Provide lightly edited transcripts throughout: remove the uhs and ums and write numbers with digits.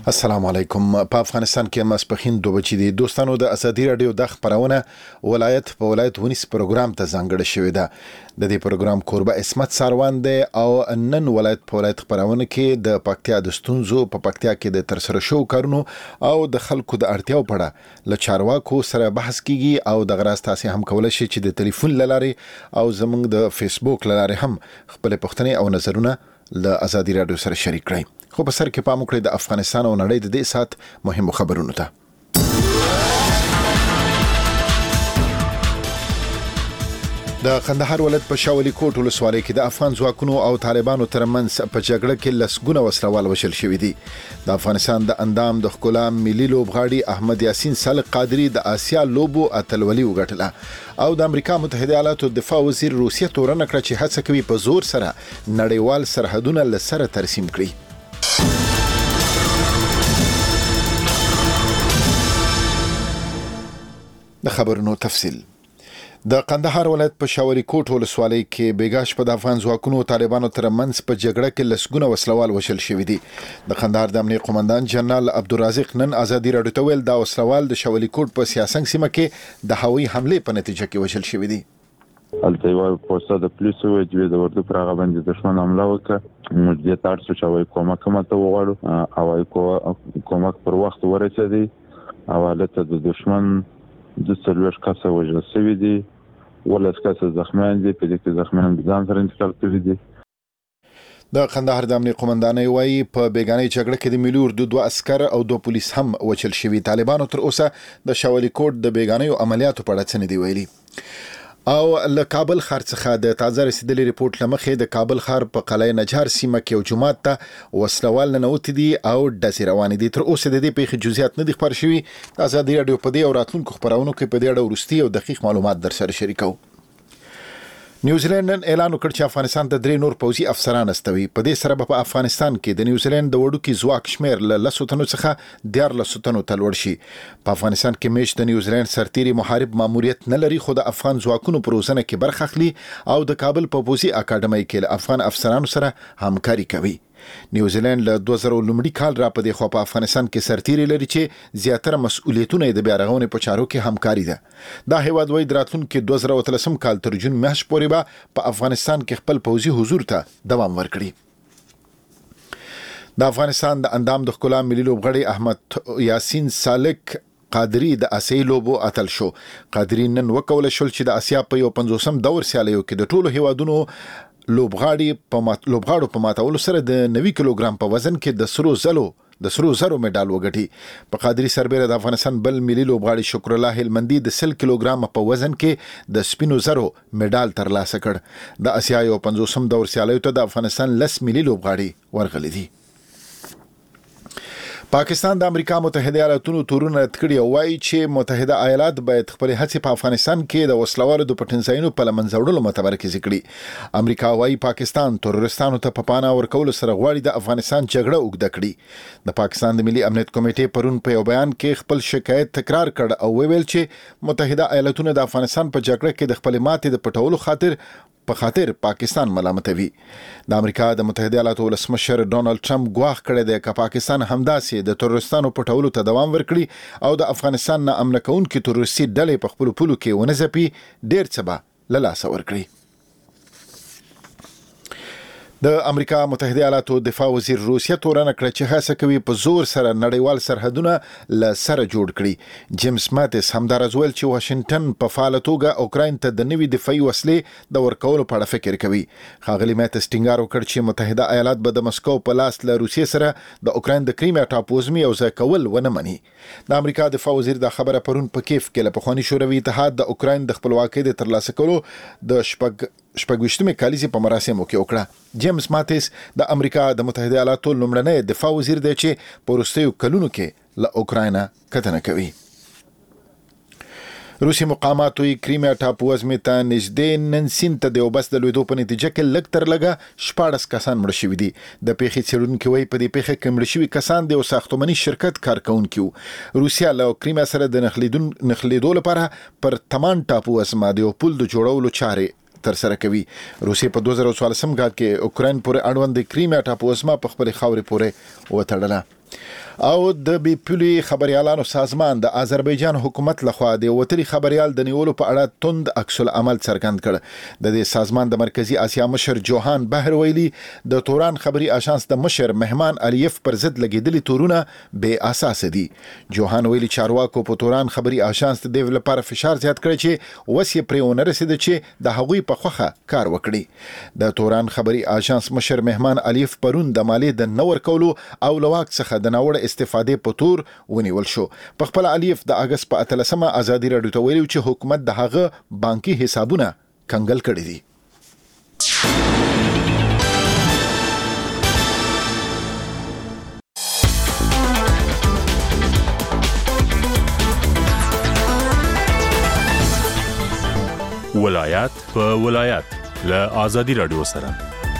السلام علیکم. په افغانستان کې ماسپخین 2 بجې دي. دوستانو د ازادي رادیو د خبرونه ولایت په ولایت ونیس پروګرام ته ځانګړی شوی ده. د دې پروګرام کوربه اسمت ساروان دی او نن ولایت په ولایت خبرونه کې د پکتیا د ستونزو په پکتیا کې د ترسره شو کارونو او د خلکو د اړتیاو په اړه ل چارواکو سره بحث کیږي او د غراس تاسو هم کولای شئ چې د ټلیفون لاره او زموږ د فیسبوک لاره هم خپل پوښتنې او نظرونه ل ازادي رادیو سره شریک کړئ. خو په سر کې پام وکړئ د افغانستان او نړۍ د دې سات مهمو خبرونو ته. د قندهار ولایت په شاولي کوټ ولسوالۍ کې د افغان ځواکونو او طالبانو ترمنځ په جګړه کې لسګونه وسلوال وشل شوې دي. د افغانستان د اندام د ښکلا ملي لوبغاړي احمد یاسین سالق قادری د آسیا لوبو اتلولي وګټله او د امریکا متحده ایالاتو دفاع وزیر روسیه تورن کړ چې هڅه کوي په زور سره نړیوال سرحدونه لسره ترسیم کړي. د خبرونو تفصیل. د قندهار ولایت په شاولي کوټ ولسوالۍ کې بیګاش په د افغان ځواکونو او طالبانو ترمنځ په جګړه کې لسګونه وسلوال وشل شوي دي. د قندهار د امنیت قومندان جنرال عبدالرازق نن ازادي رادیو ته ویل دا وسلوال د شاولي کوټ په سیاسنګ سیمه کې د هوایي حمله په نتیجه کې وشل شوي دي. البته یو پوسټ د پولیسو وجوی د ورته پرغه باندې دښمن حمله وکړه. موږ دې تاسو چې وایي کومک ماته وغواړو او کومک پر وخت ورسېدي او حالت د دښمن د سلوش کاسه وجل سوي دي ولس کاسه زخمیان دي په دې کې زخمیان ځان سره انتقال کړي دي. د قندهار د امنیت قومندان وایي په بیگانه جګړه کې د ملي اردو 2 عسكر او 2 پولیس هم وچل شوي. طالبانو تر اوسه د شاولي کوټ د بیگانه عملیاتو په اړه څه نه دی ویلي. او له کابل ښار څخه د تازه رسیدلي ریپورت لمخې د کابل ښار په قلعه نجار سیمه کې یو جماعت ته وسلوال ننوتي دي او ډزې روانې دي. تر اوسه د دې پیښې جزئیات نه دي خبر شوي. د ازادي رادیو په دې او راتلونکو خبرونو کې په دې اړه وروستي او دقیق معلومات در سره شریکو. نیوزیلند نن اعلان وکړ چې افغانستان ته 3 نور پوځي افسران استوي. په دې سره په افغانستان کې د نیوزیلند د وړوکی ځواک شمیر له 10 تنو څخه 14 تنو ته لوړ شي. په افغانستان کې میش د نیوزیلند سرتیري محارب ماموریت نه لري خو د افغان ځواکونو پر روزنه کې برخه اخلي او د کابل په پوځي اکاډمۍ کې له افغان افسرانو سره همکاري کوي. نیوزیلند له 2000 لومړي کال را په دې خو په افغانستان کې سرتیري لري چې زیاتره مسؤلیتونه د بیا رغونې په چارو کې همکاري ده. دا هیواد وایي راتلونکي 2013 کال تر جون میاشتې پورې به په افغانستان کې خپل پوځي حضور ته دوام ورکړي. د افغانستان د اندام د ښکلا ملي لوبغاړي احمد یاسین سالق قادری د آسیا لوبو اتل شو. قادری نن وکول شول چې د آسیا په 50م دور سیالیو کې د ټولو هیوادونو لوبغاړو په ماتولو سره د 90 کیلوګرام په وزن کې د سرو زرو میډال وګټي. په قادری سربېره د افغانستان بل ملي لوبغاړي شکر الله هلمندي د 100 کیلوګرام په وزن کې د سپینو زرو میډال ترلاسه کړ. د آسیا 50م دور سیالیو ته د افغانستان 10 ملي لوبغاړي ورغلي دي. پاکستان د امریکا متحده ایالاتونو تورونه رد کړي او وایي چې متحده ایالات باید خپل هڅې په افغانستان کې د وسلوالو د پټنځایونو په لمنځه وړلو متمرکز کړي. امریکا وایي پاکستان ترورستانو ته په پانا ورکولو سره غواړي د افغانستان جګړه اوږده کړي. د پاکستان د ملي امنیت کمیټې پرون په یو بیان کې خپل شکایت تکرار کړ او ویل چې متحده ایالاتونه د افغانستان په جګړه کې د خپل ماتې د پټولو په خاطر پاکستان ملامتوي. د امریکا د متحده ایالاتو ولسمشر ډونالد ټرمپ ګواښ کړی دی چې پاکستان همداسې د ترورستانو پټولو ته دوام ورکړي او د افغانستان نه امن کوونکي ترورستي ډلې په خپل پولو کې ونه ځپي ډیر څه به له لاسه ورکړي. د امریکا متحده ایالاتو دفاع وزیر روسیه تورن کړ چې هڅه کوي په زور سره نړیوال سرحدونه له سره جوړ کړي. جیمز ماتس همدارز ویل چې واشنگټن په فعال توګه اوکراین ته د نوي دفاعي وسلې د ورکولو په اړه فکر کوي. ښاغلي ماتس ټینګار وکړ چې متحده ایالات به د مسکو په لاس له روسیې سره د اوکراین د کریمیا ټاپوزمي او ځای کول ونه مني. د امریکا دفاع وزیر دا خبره پرون په کیف کې له پخواني شوروي اتحاد د اوکراین د خپلواکۍ د ترلاسه کولو د شپږویشتمې کالیزې په مراسمو کې وکړه. جیمز ماتس د امریکا د متحده ایالاتو لومړنی دفاع وزیر دی چې په وروستیو کلونو کې له اوکراین کتنه کوي. روسي مقاماتو کریمیا ټاپوزمې ته نږدې نن سیند ته د یو بس د لوېدو په نتیجه کې لږ تر لږه 14 کسان مړه شوي دي. د پیښې څېړونکي وایي په دې پیښه کې مړه شوي کسان د یو ساختماني شرکت کارکونکي وو. روسیا له کریمیا سره د نښلېدو لپاره پر تمان ټاپوزمه د یو پل د جوړولو چارې تر سره کوي. روسیې په 2014 کال کې اوکراین پورې اړوند کریمیا ټاپوزمه په خپل خاورې پورې وتړله. او د بي پولي خبريالانو سازمان د آذربایجان حکومت لخوا د وتري خبريال د نیولو په اړه توند عکس العمل څرګند کړ. د دې سازمان د مرکزی اسیا مشر جوهان بهر ویلي د توران خبري آژانس د مشر مهمان الیف پر ضد لګیدلي تورونه بې اساس دي. جوهان ویلي چارواکو په توران خبري آژانس د دې لپاره فشار زیات کړی چې وسې پرېونه رسید چې د هغوی په خوخه کار وکړي. د توران خبري آژانس مشر مهمان الیف پرون د مالی د نور کولو او لواک څخه د نوړ استفاده په تور ونیول شو. په خپل الیف د اگست په 13مه ازادي راډیو ته ویلي چې حکومت د هغه بانکي حسابونه کنګل کړي دي. ولایت په ولایت له ازادي راډیو سره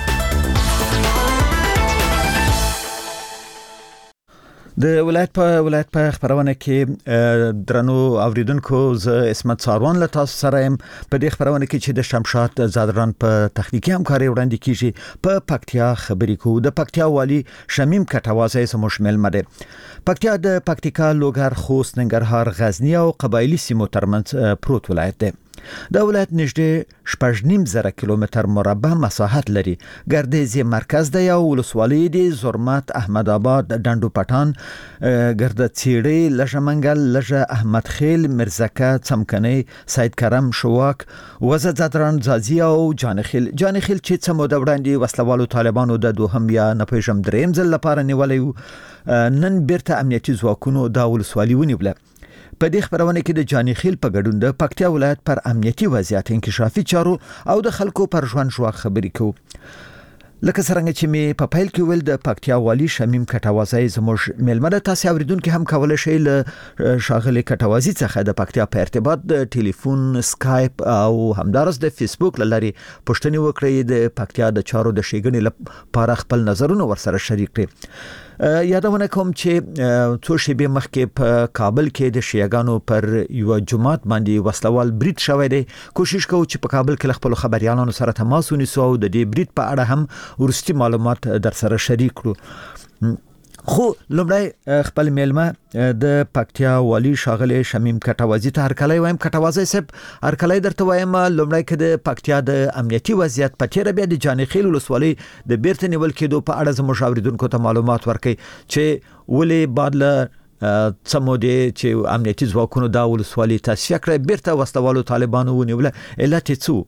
د ولایت په خبرونه کې درنو اوریدونکو ز اسمت ساروان له تاسو سره يم په دې خبرونه کې چې د شمشاد زادران په تخنیکی همکاري وړاندې کیږي. په پکتیا خبرې کو د پکتیا والی شمیم کټوازه سمو شامل مده. پکتیا د پکتیکا لوګر خوست ننګرهار غزنی او قبایلی سیمو ترمنځ پروت ولایت دی. د ولایت نږدې 15,000 کیلومتر مربع مساحت لري. ګردیزي مرکز دی او ولسوالۍ دي زرمت، احمد آباد، ډنډو پټان، ګرد چيړي، لژه منګل، لژه احمد خیل، مرزکه، څمکني، سید کرم، شواک، وزد زادران، زازی او جانخیل چې څه موده وړاندې وسلوالو طالبانو د دوهم یا نپېژم دریم ځل لپاره نیولې نن بیرته امنیتي ځواکونو دا ولسوالۍ ونیوله. په دې خبرونه کې د جانخیل په ګډون د پکتیا ولایت پر امنیتي وضعیت انکشافي چارو او د خلکو پر ژوند ژوند خبرې کوو. لکه څنګه چې می په پیل کې ول د پکتیا والی شمیم کټوازی زموږ ملمده تاسو اوریدونکو هم کولای شئ له شاغلي کټوازی څخه د پکتیا په ارتباط د ټلیفون، اسکایپ او همدارس د فیسبوک لاري پوښتنه وکړئ د پکتیا د چارو د شیګنې لپاره خپل نظرونه ورسره شریک کړئ. یادونه کوم چې څو شېبې مخکې په کابل کې د شیعاګانو پر یو جماعت باندې وسلوال برید شوی دی. کوشش کوو چې په کابل کې خپل خبريالانو سره تماس ونیسو او د دې برید په اړه هم ورستي معلومات در سره شریک کړو. خو لومړی خپل میلمه د پکتیا والی شاغله شمیم کټوازی ته هرکلی وایم. کټوازی صاحب هرکلی درته وایم. لومړی کې د پکتیا د امنیتي وضعیت په تیر بیا د جانخیل ولسوالۍ د بیرته نیول کېدو په اړه زموږ اوریدونکو ته معلومات ورکړي چې ولې بعد له څمودې چې امنیتي ځواکونو دا ولسوالۍ تصفیه کړه بیرته وسلوالو طالبانو ونیوله. علت څه؟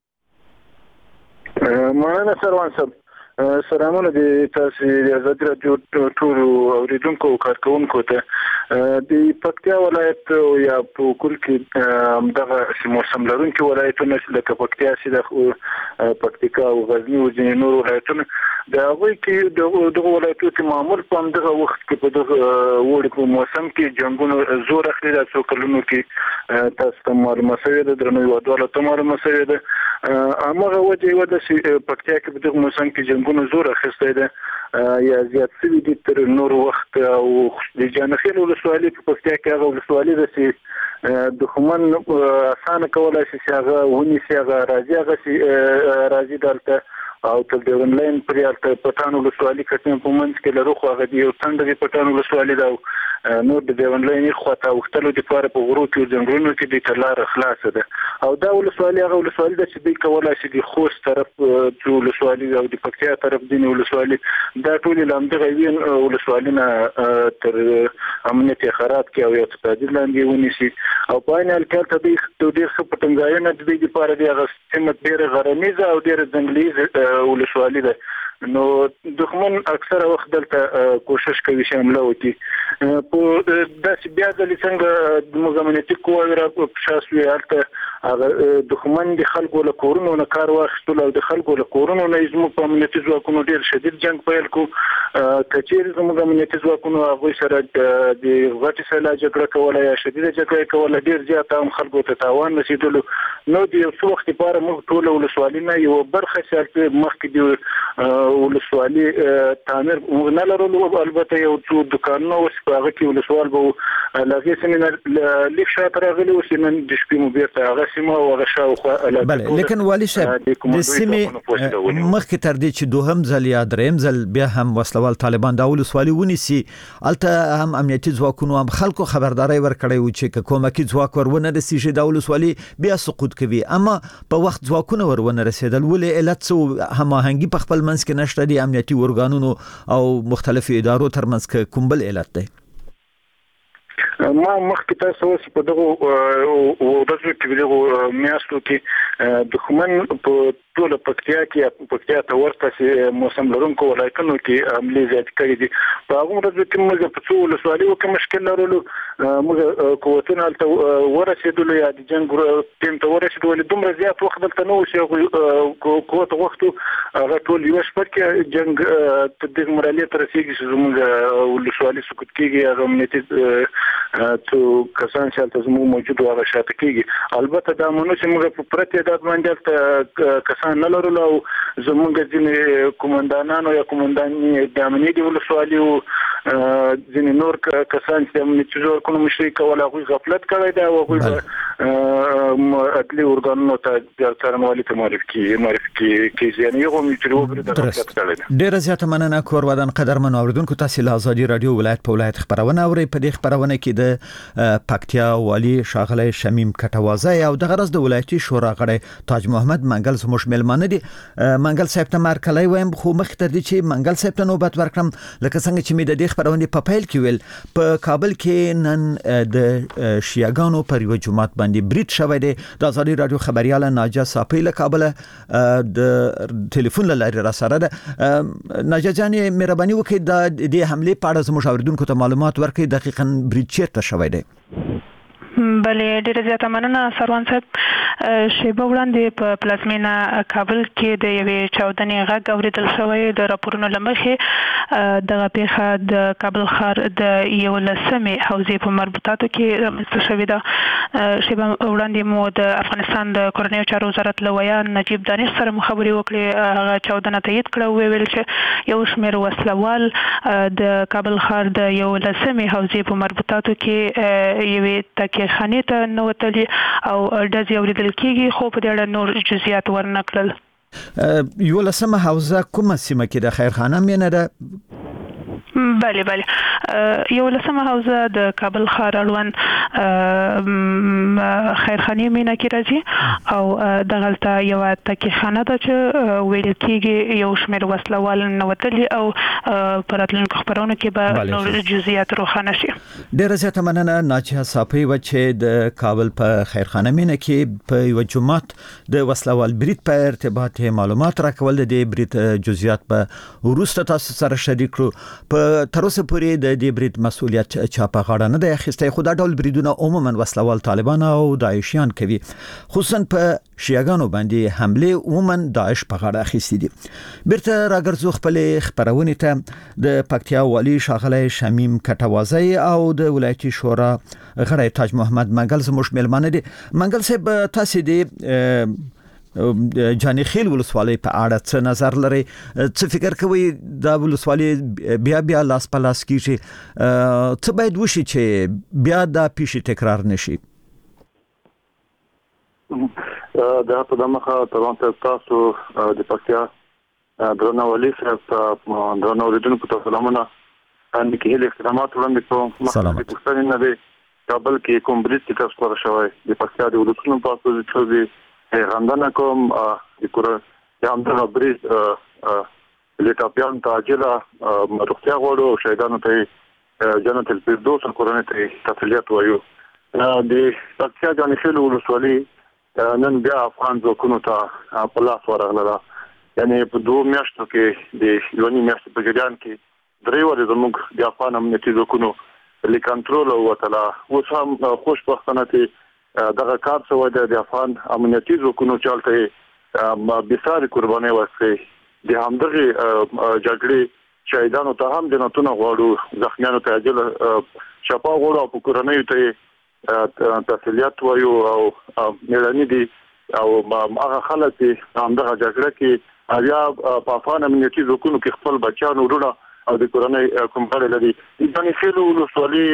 مننه سروان صاحب. سلامونه د تاسو د ازادي راډیو ټول اوریدونکو او کارکونکو ته. د پکتیا ولایت یا په کل کې دغه موسم لرونکي ولایتونه لکه پکتیا سي د پکتیکا او غزنی او ځینې نور ولایتونه د هغوی کې دغه ولایتونو کې معمول په دغه وخت کې په دغه وړي په موسم کې جنگونو زور اخلي. د څو کلونو کې تاسو ته معلومه شوې ده، درنو یوادواله ته معلومه شوې ده. هغه وجه و د پکتیا کې په دغه موسم کې جنگونو زور اخیستی ده یا زیات شوي دي تر نور وخت. او د جانخیل ولسوالۍ په پکتیا کې هغه ولسوالۍ ده چې دښمن اسانه کولای شي چې هغه ونیسي، هغه راځي دلته او تل د ونلاین پریالته پټانو ولسوالۍ کټیم په منځ کې لرو. خو هغه یو څنډه د پټانو ولسوالۍ ده نور د ونلاین خواته وختلو د لپاره په غرو کې ځنګلونو کې د تلار خلاص ده. او دا ولسوالۍ هغه ولسوالۍ ده چې د کولای شي د خوست طرف ټول ولسوالۍ او د پکتیا طرف دین ولسوالۍ دا ټول لامدغه وین ولسوالۍ نه تر امنیت خراب کې او اقتصادي لاندې ونیسي. او په عین حال کې ته د ډېر څه پټنګاینه د دې لپاره د هغه سیمه ډېر غرنیزه او ډېر ځنګلي ولسوالۍ ده. نو دښمن اکثره وخت دلته کوشش کوي چې حمله وکړي. په داسې بیا ځلې څنګه د مزامنتي قواوې را په شا سوې هلته هغه دښمن د خلکو له کورونو نه کار واخیستل او د خلکو له کورونو نه زموږ په امنیتي ځواکونو ډېر شدید جنګ پیل کړو. که چېرې زموږ امنیتي ځواکونو هغوی سره د غټې سیله جګړه کوله یا شدیده جګړه کوله ډېر زیات هم خلکو ته تاوان رسېدلو. نو د یو څه وخت لپاره موږ ټوله ولسوالۍ نه یوه برخه چې مخکې د ولسوالي تعمیر نه لرلو البته یو څو دکانونه اوس په هغه کې ولسوال به لږه سیمه لیک شاته راغلي اوس نن د شپې مو بیرته هغه سیمه او هغه شاوخوا بله لیکن والی صاحب د سیمه مخکې تر دې چې دوهم ځل یا دریم ځل بیا هم وسلوال طالبان د ولسوالي ونیسي الته هم امنیتي ځواکونو هم خلکو خبرداري ورکړی و چې کومکی ځواک ورونه رسیږي د ولسوالي بیا سقوط کوي اما په وخت ځواکونه ورونه رسیدل ولې علت څه هماهنګي په خپل منځ کې نشته دي امنیتي ورګانونو او مختلفو ادارو ترمنځ کې کوم بل علت دی ما مخکې تاسو اوس په دغه ورځو کې دغه میاشتو کې دښمن په ټول پکتیا ته ورته چې موسم لرونکو ولایتونو کې عملي زیات کړي دي په هغه ورځو کې موږ په څو ولسوالۍ کې مشکل لرلو موږ قوتونه ته ورسېدل یا د جنگ ټیم ته ورسېدل دومره زیات وخت دلته نو چې قوت وختو هغه ټول یو شپه کې جنگ تدې مرحله ته رسیدي چې موږ ولسوالۍ سقوط کېږي هغه امنیتي څو کسان چې تاسو موجود هغه شاته کېږي البته دا مونږ چې موږ په پرته د باندې نه لرلو او زمونږ ځینې کومندانانو یا کومنداني د امنیتي ولسوالۍ او ځینې نور کسان چې امنیتي ځواکونو مشري کول هغه غفلت کړی دی او هغه عدلي ورګانونو ته د څارنوالۍ ته معرفي کیږي یعنی یو میټرو پر د غفلت کړی دی ډیره زیاته مننه کور ودان قدرمن اوریدونکو تاسو له ازادي رادیو ولایت په ولایت خبرونه اوري په دې خبرونه کې د پکتیا والی شاغله شمیم کټوازی او د غرض د ولایتي شورا غړی تاج محمد منګل زموږ ملمانه دي منګل صاحب ته مرکلای وایم خو مخ ته دي چې منګل صاحب ته نوبت ورکړم لکه څنګه چې مې د دې خبرونه په پیل کې ویل په کابل کې نن د شیعاګانو پر یو جماعت باندې بریټ شوی دی د ازادي رادیو خبرياله ناجا صافی له کابل د ټلیفون لاري را سره ده ناجا جان مهرباني وکړئ د حمله په اړه زموږ اوریدونکو ته معلومات ورکړئ دقیقاً بریټ چیرته شوی دی بلې ډیره زیاته مننه سروان صاحب شیبه وړاندې په پلازمینه کابل کې د یوې چاودنې غږ اوریدل شوی د راپورونو لمخې دغه پیښه د کابل ښار د 11مې حوزې په مربوطاتو کې رامنځته شوې ده شیبه وړاندې مو د افغانستان د کورنیو چارو وزارت له ویان نجیب دانش سره خبرې وکړې هغه چاودنه تایید کړه ویل چې یو شمېر وسلوال د کابل ښار د 11مې حوزې په مربوطاتو کې یوې تکیه خانې ته نوتلي او ډزې اوریدل کېږي خو په دې اړه نور جزئیات ورنکړل 11مه حوزه کومه سیمه کې د خیرخانه مینه ده بله 11مه حوزه د کابل ښار اړوند خیرخانې مینه کې راځي او دغلته یو تکیخانه ده چې ویل کېږي یو شمېر وسلوال نوتلي او پر راتلونکو خبرونو کې به نور جزئیات روښانه شي ډیره زیاته مننه ناجیه صافی و چې د کابل په خیرخانه مینه کې په یو جماعت د وسلوال بریټ په ارتباط معلومات راکول د بریټ جزئیات په وروسته تاسو سره شریک کړو په تر اوسه پورې د دې بریټ مسؤلیت چا په غاړه نه دی اخیستی خو دا ډول بریدونه عموما وسلوال طالبان او داعشیان کوي خصوصا په شیعاګانو باندې حمله عموما داعش په غاړه اخیستی دي بیرته راګرځو خپل خبرونه ته د پکتیا والی شاغله شمیم کټوازی او د ولایتي شورا غړی تاج محمد منګل زموږ ملمانه دي منګل صاحب تاسو دې جاني خیل ولسوالۍ په اړه څه نظر لري څه فکر کوي دا ولسوالۍ بیا لاس په لاس کیږي څه باید وشي چې بیا دا پیښه تکرار نشي دا په دماغه تاسو د پکتیا درنه ولي سره درنه اوریدونکو ته سلامونه ان کې هله احترامات وړاندې کوم مخکې پوښتنه نه دی کابل کې کوم بریټ تاسو سره شوی د پکتیا د ولسونو په اساس چې غندنه کوم د کور یا هم د بریټ لټاپیان تاجلا روغتیا غوړو شهیدانو ته جنت الفردوس کورنۍ ته تسلیت وایو د پکتیا جاني خیل ولسوالۍ نن بیا افغان ځواکونو ته په لاس ورغله یعنی په 2 میاشتو کې د یونی میاشتې په جریان کې درې ورځې زموږ د افغان امنیتي ځواکونو لی کنټرول وتلا اوس هم خوشبختانه ته دغه کار څه وایي د افغان امنیتي ځواکونو چالتې بساري قرباني ورکړي د همدغه جګړې شهیدانو ته هم جنتونه غواړو زخمیانو ته اجل شفا غواړو او په کورنۍ ته تسلیت وایو او مېړني دي او هغه خلک چې همدغه جګړه کې یا په افغان امنیتي ځواکونو کې خپل بچیانو ورونه او د کورنۍ کوم کار لري د خېلو ولسوالي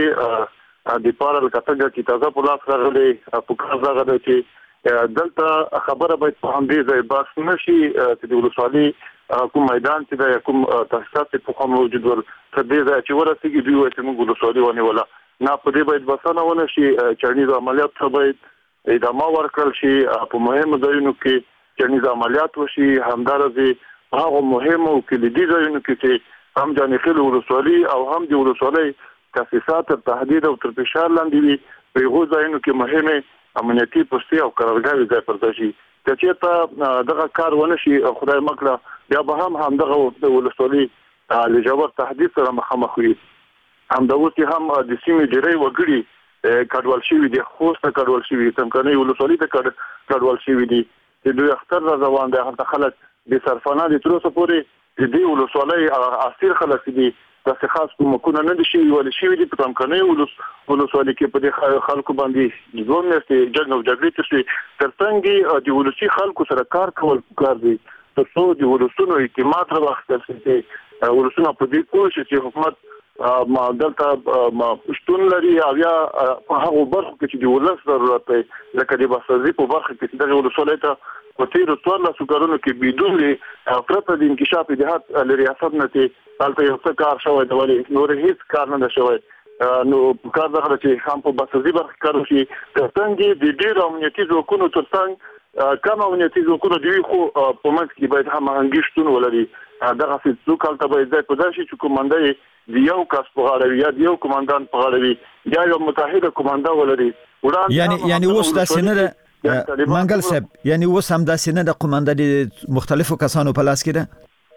د پارل کتګه چې تازه په لاس راغلي په کار راغلي چې دلته خبره باید په همدې ځای بحث نشي چې د ولسوالي کوم میدان چې د کوم تاسیسات په کوم موجود ول تر دې ځای چې ورسېږي دوی وایي چې موږ ولسوالي ونه ولا نه په دې باید بسنه ونه شي چرنیز عملیات ته باید ادامه ورکړل شي په مهمو ځایونو کې چرنیز عملیات وشي همدارنګه هغه مهمو کلیدي ځایونو کې چې هم جانخیل ولسوالي او هم د ولسوالي تاسیسات تهدید او تر فشار لاندې وي په هغو ځایونو کې مهمه امنیتي پوسټي او قرارګاوي ځای پر ځای شي چې ته دغه کار ونه شي خدای مکړه بیا به هم دغه ولسوالي له جوړ تهدید سره مخامخ وي هم د اوسې هم د سیمې ډېری وګړي کډوال شوي دي خوست کډوال شوي تمکني ولسوالي ته کډوال شوي دي د دوی اختر را روان دي هغه خلک د سرفنا د تر اوسه پورې د دې ولسوالۍ اصلي خلک دي د خاص کومکونه نه دي شي ولې شي دي په تمکني ولسوالۍ کې په دې خلکو باندې ځوان نشته جنګ او جګړې ته ترڅنګ د ولسي خلکو سره کار کول کار دي ترڅو د ولسونو اعتماد راوخته شي ولسونه په دې کوشش چې حکومت ما دلته ما شتون لري او یا په هغه برخه کې چې د ولس ضرورت دی لکه د بسازي په برخه کې د ولسوالۍ ته په تیرو 14 کارونو کې بدون پرته د انکشاف جهات لریاست نه تلته یو څه کار شوی دی ولې نور هیڅ کار نه شوی نو کار دغه چې هم په بسازي برخه کار شي ترڅنګ د ډیر امنیتي ځواکونو ترڅنګ کم امنیتي ځواکونو دی خو په منځ کې باید هم هنګ شتون ولري دغه څه څوک ته باید په داسې چې کومندای د یو کس په غاړه یا د یو کمانډان په غاړه یا یو متحده کمانډا ولري یعنی اوس د سینه منګل صاحب یعنی اوس هم د سینه د قومنده د مختلفو کسانو په لاس کې ده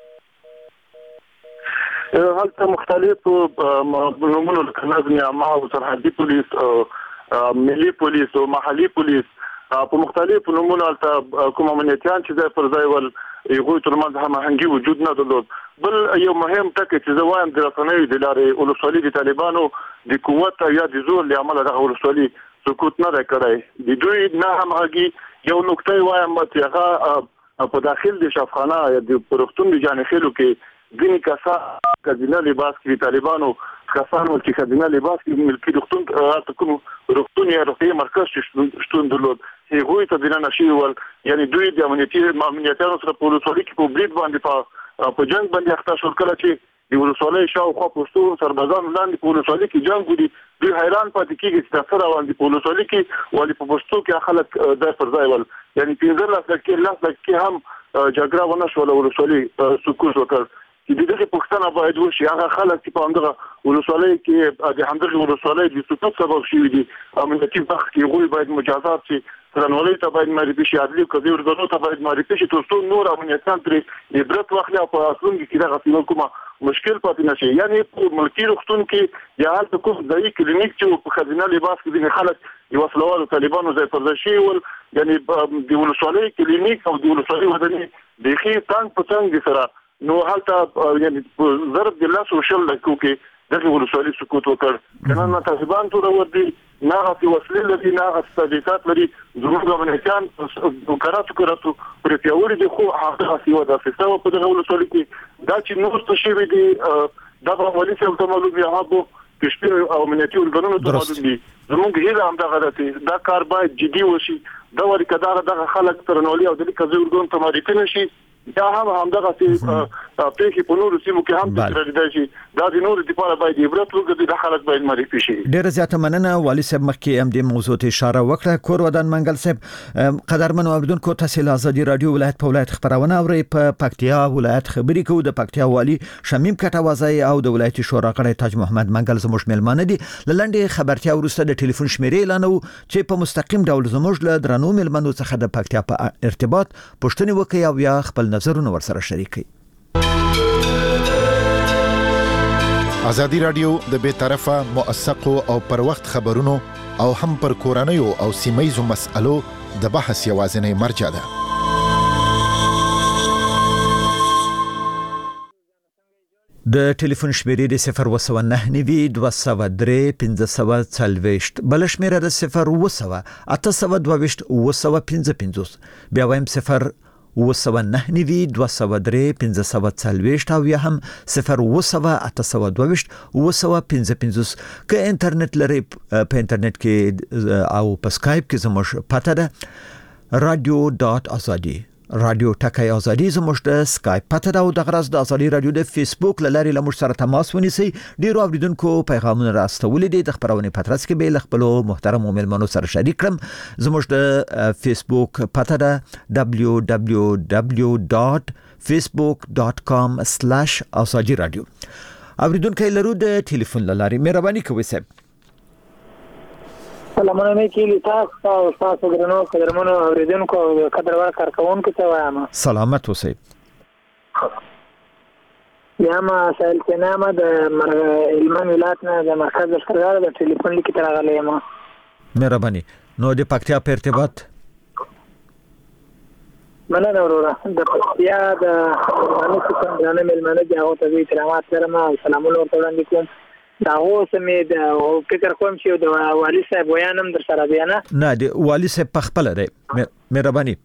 هلته مختلفو نمونه لکه نظم عامه او سرحدي پولیس ملي پولیس او محلي پولیس په مختلفو نمونه هلته کوم امنیتيان چې د پر ځای ول یو ترمنځ هم هنګي وجود نه درلود بل یو مهم ټکی چې زوایم د رسنیو د لارې ولسوالي د طالبانو د قوت یا د زور لامل د ولسوالي سقوط نه کړای د دوی نه همغږي یو نقطه وایم چې هغه په داخل د شفخانه یا د پرختون د جانخیلو کې ځینې کسان کزینه لباس کې طالبانو کسانو چې کزینه لباس کې ملکی رختون کوم رختون یا روغتي مرکز شتون درلود هغه ته د نشي ول یعنی دوی د امنیتیانو سره په ولسوالۍ کې په بریډ باندې په جنگ باندې اخته شول کله چې د ولسوالۍ شاوخوا پښتون سربازان لاندې په ولسوالۍ کې جنگ ودی دوی حیران پاتې کیږي چې تاسو راوړي په ولسوالۍ کې ولې په پښتو کې خلک د پر ځای ول یعنی 15 لک کې هم جګړه ونه شو ولسوالۍ سکوت وکړ چې دغه پښتنه باید وشي هغه خلک چې په همدغه ولسوالۍ کې د همدغه ولسوالۍ د سقوط سبب شوی دي امنیتي بخ کې غوي باید مجازات شي ترنولۍ ته باید معرفي شي عدلي قضیې ورغلو ته باید معرفي شي ترڅو نور امنیتيان ترې عبرت واخلي او په اصل کې دغه څه کومه مشکل پاتې نشي یعنی په ملکی رختون کې یا هلته کوم ځای کلینیک چې په خزینه لباس کې د خلک یو وسلوال طالبانو ځای پر ځای شي ول یعنی د ولسوالۍ کلینیک او د ولسوالۍ وداني د خې تنګ په تنګ سره نو هلته یعنی ضرب د لاس وشل کې دغه ولسوالۍ سقوط وکړ کنه نه طالبان ته ورته نه غوښتي وسلې لري نه غوښتي لري زموږ امنیتيان وکړاتو پر پیاوړي دي خو هغه څه ودا څه په دغه ولسوالۍ کې دا چې نور څه شي دي دا په ولې څه ته معلوم یا هغه کشمیر او امنیتي ورګنونو ته معلوم دي زموږ هیله هم دغه دا کار باید جدي وشي دا ورې کداغه دغه خلک ترنولي او د لیکځي ورګون ته معرفي نشي دا هم دغه چې په په نورو سیمو کې هم تکرار شي دا د نورو لپاره باید عبرت وګرځي د خلک باید معرفي شي ډیره زیاته مننه والي صاحب مخکې هم د موضوع ته اشاره وکړه کور ودان منګل صاحب قدرمن اوریدونکو تاسو له ازادي رادیو ولایت په ولایت خبرونه اوري په پکتیا ولایت خبري کوو د پکتیا والي شمیم کټوازی او د ولایت شورا غړی تاج محمد منګل زموږ ملمانه دي لنډه خبرتیا ورسته د ټلیفون شمیرې اعلانو چې په مستقیم ډول زموږ له درنو ملمنو څخه د پکتیا په ارتباط پښتني وکي او یا خپل نظرونه ورسره شریکي ازادي رادیو د بے طرفه موثقو او پر وخت خبرونو او هم پر کورنیو او سیمایزو مسألو د بحث یوازینی مرجع ده د ټلیفون شمیرې د 019 203 1540 بل شمیره د 0 822 255 بیا وایم 0 999 203 1540 او یا هم 02822 955 که انټرنیټ لري په انټرنیټ کې او په سکایپ کې زموږ پته ده radio.azadi رادیو ټکای ازادي زموږ د سکایپ پته دا او د غرض د ازادي رادیو د فیسبوک لاري لمر سره تماس ونیسي. ډیرو اوریدونکو پیغامونه راستولې دي. د خبرونه پترس کې به خپل محترم ملمنو سره شریک کړم. زموږ د فیسبوک پته دا www.facebook.com/ازادي رادیو. اوریدونکو لرو د ټلیفون لاري مهرباني کوئ صاحب. سلامونه مې کلی تاسو او تاسو درنو قدرمنو اوریدونکو او قدرور کارکونکو ته وایم. سلامت اوسئ. ما سائل کنامه د هلمند ولایت نه د مرکز لشکرګاه د ټلیفون لیک تر راغلی یم. مهرباني. نو د پکتیا په ارتباط مننه وروره. د پکتیا د ملمنو څخه ملمنو د هغه ته احترامات لرم او سلامونه ورته وړاندې کوم. دا اوس مې د فکر کوم چې د والي صاحب ویانم در سره دی نه د والي صاحب په خپل دی. مهرباني.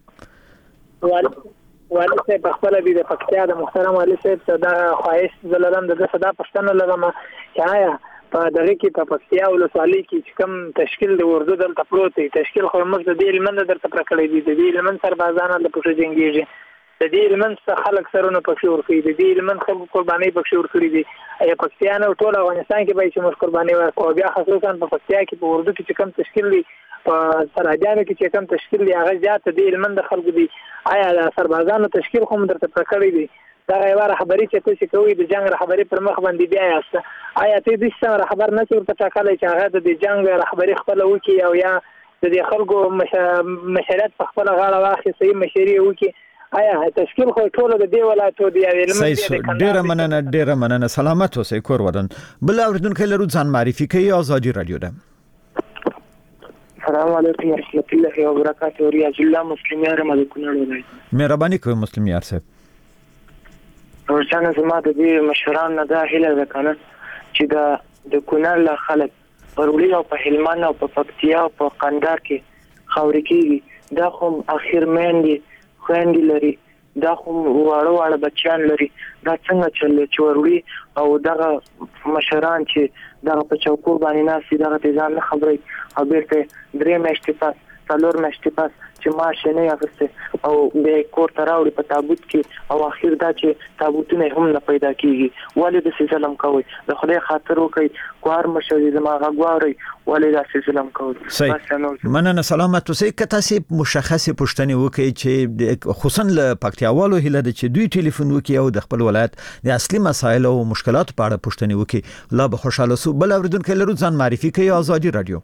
والي صاحب په خپل دی د پکتیا د محترم والي صاحب صدا خواهش زلرم د صدا پښتنه لرم چې آیا په دغه کې په پکتیا ولسوالۍ کې کوم تشکیل د اردو دلته پروت دی. تشکیل خو موږ د دې لمنه درته پرکړې دي. د دې لمن سربازانو د پښه جنگيږي. د دې لمن څخه خلک سرونه پکې ورکړي. د دې لمن خلکو قرباني پکې ورکړي دي. ایا پکتیان او ټول افغانستان کې به چې موږ قرباني ورکړو. بیا خصوصا په پکتیا کې په اردو کې کوم تشکیل دی په سراجانو کې کوم تشکیل دی هغه ځات د لمن د خلکو دی. آیا د سربازانو تشکیل خو درته پرکړی دی. دا غوړه خبرې چې تاسو کوي د جنگ رهبری پر مخ باندې بیا یاست. آیا ته د څه رهبر نه څور پټه کړی چې هغه د جنگ رهبری خپل وکي او یا د خلکو مشارات په خپل غاړه واخلي صحیح مشورې وکي. آیا تشکیل خو ټول د دی ولایتو دی علم دی. ډیره مننه. سلامت اوسئ کور ودان. بل اوریدونکو لرو ځان معرفي کوي. ازادي رادیو ده. السلام علیکم ورحمت الله وبرکاته. ریاض الله مسلم یار مده کونړ ولایت. مهرباني کوئ مسلم یار صاحب. ورڅنګه زما د دې مشران نه دا هیله ده کنه چې د کونړ له خلک پرولي او په هلمند او په پکتیا او په قندهار کې خاورې کېږي. دا خو اخر مېندې خويندې لري. دا خو واړه بچیان لري. دا څنګه چې ورولي او دغه مشران چې دغه په چوکو باندې ناسي دغه ځان نه خبري او بیرته درې میاشتې پس څلور میاشتې پس چې ماش نه یاغسته او به کور ته راوړي په تابوت کې او اخر دا چې تابوتونه هم نه پیدا کیږي. ولې د ظلم کوي؟ د خدای خاطر وکي کوار مشوي زما غواړي ولې دا ظلم کوي؟ مننه. سلامت اوسئ. که تاسو مشخصه پوښتنه وکړئ چې خصوصا له پکتیاوالو هله د چې دوی ټلیفون وکي او د خپل ولایت د اصلي مسایل او مشکلات په اړه پوښتنه وکړي لا به خوشاله سو. بل اوریدونکو لرو ځان معرفي کوي. ازادي رادیو.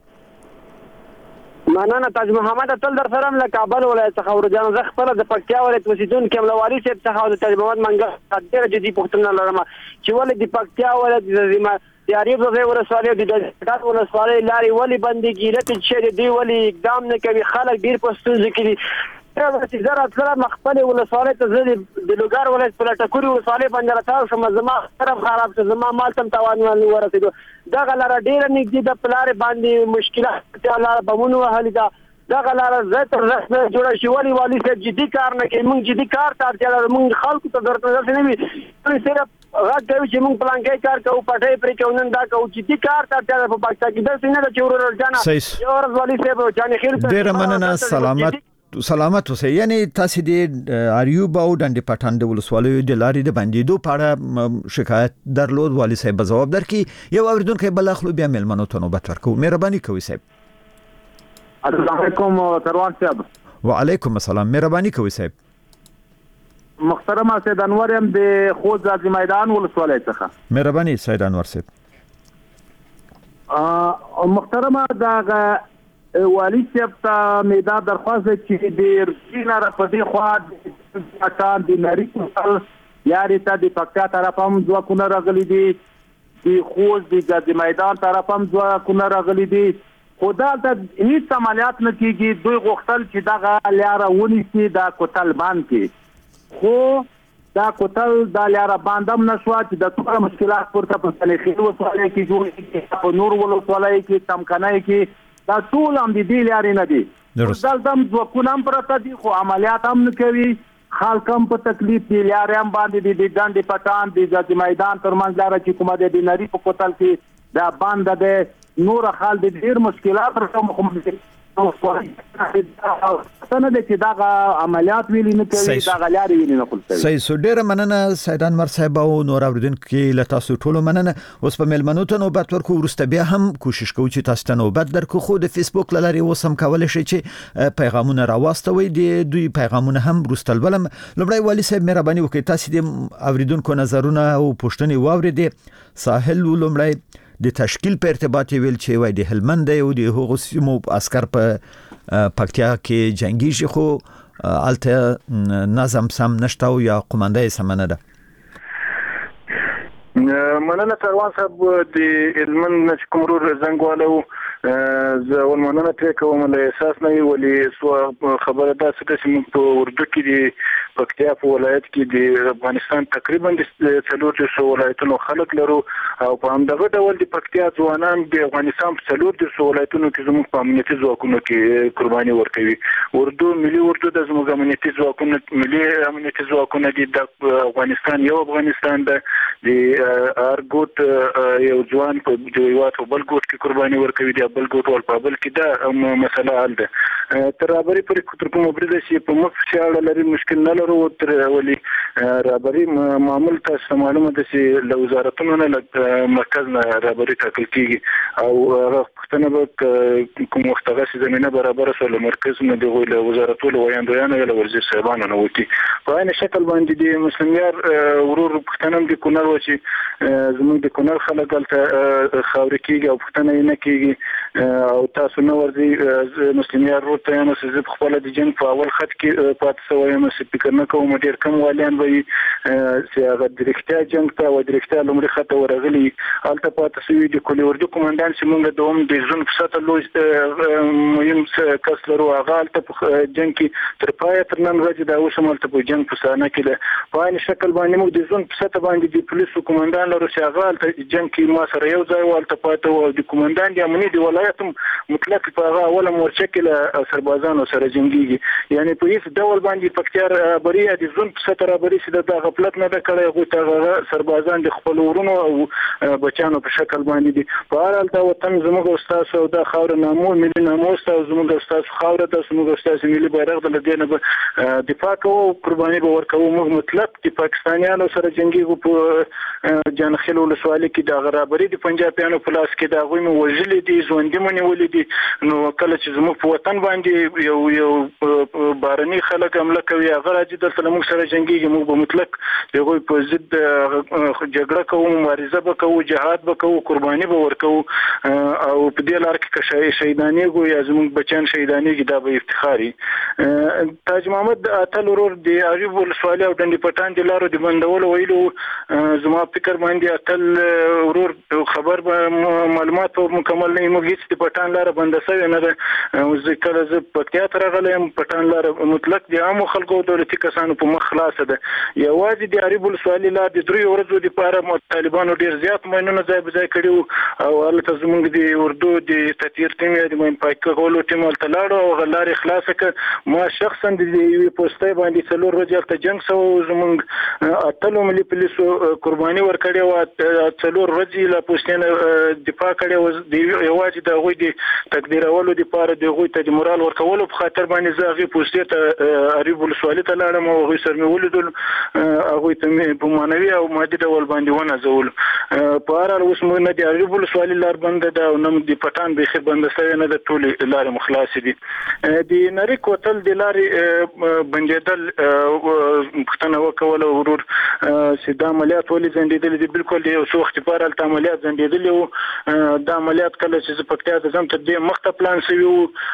مننه. تاج محمد تل در سره له کابل ولایت څخه ورجان زه خپل د پکتیا ولایت وسیدون کې ملوالي صاحب څخه د تاج محمد منګل ډېر جدي پوښتنه لرم چې ولې د پکتیا ولایت د یاري په ولسوالۍ د ډاټ ولسوالۍ لاري ولې بندي کیږي چې دی ولې اقدام نه کوي. خلک ډېر پښتون ذکر چې زه راتله مخبل ولسوالۍ ته زه د لوګار ولایت په لټکوري ولسوالۍ باندې راځم شم. زما طرف خراب شو. زما مال تم توان ورسېدو. دا غلاره ډېر نږدې د پلار باندې مشکلات لاره بمونو وهلي دا غلاره زه تر رسمه جوړه شي. والی صاحب جدي کار نه کوي. موږ جدي کار ته اړتیا لرو. موږ خلکو ته درته نه وي صرف غږ کوي چې موږ پلانګي کار کوو پټي پرې کوو نن دا کوو. جدي کار ته اړتیا لرو. په پاکستان کې دا څنګه چې ورور جانا یو ورځ والی صاحب جانې خیر ډېر مننه. سلامت اوسئ. یعنی تاسو د اریوب او ډنډ پټان د ولسوالۍ د لارې د بندیدو په اړه شکایت درلود. والي صاحب جواب درکړي. یو اوریدونکو بل اخلو بیا ملمنو ته نوبت ورکو. مهرباني کوئ صاحب. السلام علیکم تروان صاحب. وعلیکم السلام. مهرباني کوئ صاحب. محترم سید انور هم د خوست ځاځي میدان ولسوالۍ څخه. مهرباني سید انور صاحب. محترم دا والی صاحب ته میدا درخواست چې د رسینه را په دې خوا د نری کوتل یاري ته د پکتیا طرف هم ځواکونه راغلي دي. د خوست د ځاځي میدان طرف هم ځواکونه راغلي دي. خو دلته هیڅ عملیات نه کیږي. دوی غوښتل چې دغه لاره ونیسي دا کوتل باندې کې. خو دا کوتل دا لاره باندې نشو چې د ټول مشکلات پورته په تاریخي وسوالۍ کې جوړېږي. په نور ولسوالۍ کې تمکنای کې دا ټول هم د دې لارې نه دي. دلته هم ځواکونه هم پرته دي خو عملیات هم نه کوي. خلکم په تکلیف دي یارم باندې د ډنډ پټان د ځای میدان ترمنځ لاره چې کومه د بناري په کوتل کې دا باندې د نور خال د ډیر مشکلات سره مخ دي نو څنګه د چې دا عملیات ویلي نه کوي دا غلاري ویلي نه کوي صحیح سو ډیر مننه سید انور صاحب او نور اوریدونکو له تاسو ټولو مننه اوس په ملمنو ته نوبت ورکو ورسته بیا هم کوشش کوو چې تاسو ته نوبت درکو خو د فیسبوک لاري وسم کولای شي چې پیغامونه راوستوي د دوی پیغامونه هم ورستل ولم لومړی والی صاحب مهرباني وکړئ تاسو د اوریدونکو نظرونه او پوښتنې واوریدي ساحل ولومړی د تشکیل په ارتباط ویل چې وای د هلمند او د هغو سیمو عسكر په پکتیا کې جنگي خو الته نظم سم نشته او یا قومندای سمنه ده مننه سروان صاحب د هلمند کومرور زنګوالو زه ولمننه ترې کوم له اساس نه ولي خبره ده چې په اردو کې د پکتیا په ولایت کې د افغانستان تقریبا د 400 ولایتونو خلک لرو او په همدغه ډول د پکتیا ځوانان د افغانستان په 400 ولایتونو کې زموږ په امنیتي ځواکونو کې قرباني ورکوي اردو ملي اردو د زموږ امنیتي ځواکونو ملي امنیتي ځواکونو د افغانستان یو افغانستان د ارګوت یو ځوان په دیوات او بل ګوت کې قرباني ورکوي د بل ګوت ول په بل کې دا مسله حل ده ترابري پر کوم برده شي په مخ چې لري مشکل نه لرو تر ولي رابري معمول تاسو معلومه ده چې له وزارتونو نه مرکز نه رابري ټاکل کیږي او پښتنه به کوم مختغس زمينه برابر سره مرکز نه دی له وزارتونو ویاندویانو له ورزش صاحبانو نه وتی په عین شکل باندې د مسلمانیار ورور پښتنه د کونړ و چې زموږ د کونړ خلک دلته خاور کیږي او پښتنه نه کیږي او تاسو نو ورزي مسلمانیار ورور ته نو چې خپل د جنگ په اول خط کې پات سوې نو چې فکر نه کوم ډیر کم والیان وي چې هغه د رښتیا جنگ ته او د رښتیا لمړي خط ورغلي الته پات سوي د کلی اردو کمانډان چې موږ د دوم د ژوند په ساته لوی مهم کس لرو هغه الته په جنگ کې تر پای تر نن ورځې دا اوسملته په جنگ په سانه کې په عین شکل باندې موږ د ژوند په ساته باندې د پولیسو کمانډان لرو چې هغه الته جنگ کې ما سره یو ځای والته پات او د کمانډان د امنیتي ولایت مطلق په هغه اوله مورچه کې سربازانو سره جنگيږي یعنی په هیڅ ډول باندې پکتیار بری د ژوند په ستاره بری چې د غفلت نه کړی غو ته سربازان د خپل ورونو او بچانو په شکل باندې دي په اړه د وطن زموږ استاد او د خاور نامو ملي ناموس او زموږ استاد خاور د زموږ استاد ملي بیرغ د لدینه دفاع کوو قرباني به ورکوو موږ مطلق د پاکستانیانو سره جنگي په جانخیل ولسوالۍ کې د غرابري د پنجابیانو په لاس کې د غوي وژلې دي ژوندۍ منې ولې دي نو کله چې زموږ په وطن باندې یو بارني خلک حمله کوي هغه راځي د موږ سره جنگيږي موږ به مطلق دغه په ضد جګړه کوو مبارزه وکړو جهاد وکړو قرباني به ورکوو او په دې لار کې شهیدانې غو یا زموږ بچان شهیدانې دا به افتخاري تاج محمد اتل ورور د عجیب ولسوالۍ او ډنډ پټان د لارو د بندولو ویلو زما فکر باندې اتل ورور خبر معلومات مکمل نه موږ هیڅ د پټان لار بند شوی نه ده ذکر ز پکتیا تر غلې پټان لار مطلق د عام خلکو دولتي کسانو په مخ خلاص ده یوازې د عرب ولسوالۍ لار د درې ورځو د پاره طالبانو ډیر زیات مینونه ځای بځای کړیو او البته زموږ د اردو د تطهیر ټیم د مین پاکولو ټیم تلاړو او غلار خلاص ک ما شخصا د یوې پوسټي باندې څلور ورځې ته جنگ سو زموږ اتلو ملي پولیسو قرباني ورکړي او څلور ورځې لا پوسټینه دفاع کړي او د یوازې د غوي د تقدیر اولو د پاره د غوي ته د مورال ورکولو په خاطر باندې زاغي پوسټي ته عرب ولسوالۍ ته لاړم او غوي سره مې ولیدل هغه ته په مانوي او مادي ډول باندې ونه زول په اړه اوس موږ نه د عرب ولسوالۍ لار بند ده او نن د پټان به خیر بند شوی نه د ټول لار مخلاص دي د نری کوتل د لارې بندیدل پښتنه وکول ورور چې د عملیات ولې زندیدل دي بالکل یو څو وخت پر الته عملیات زندیدل او د عملیات کله چې پکتیا ته زم ته د مخته پلان شوی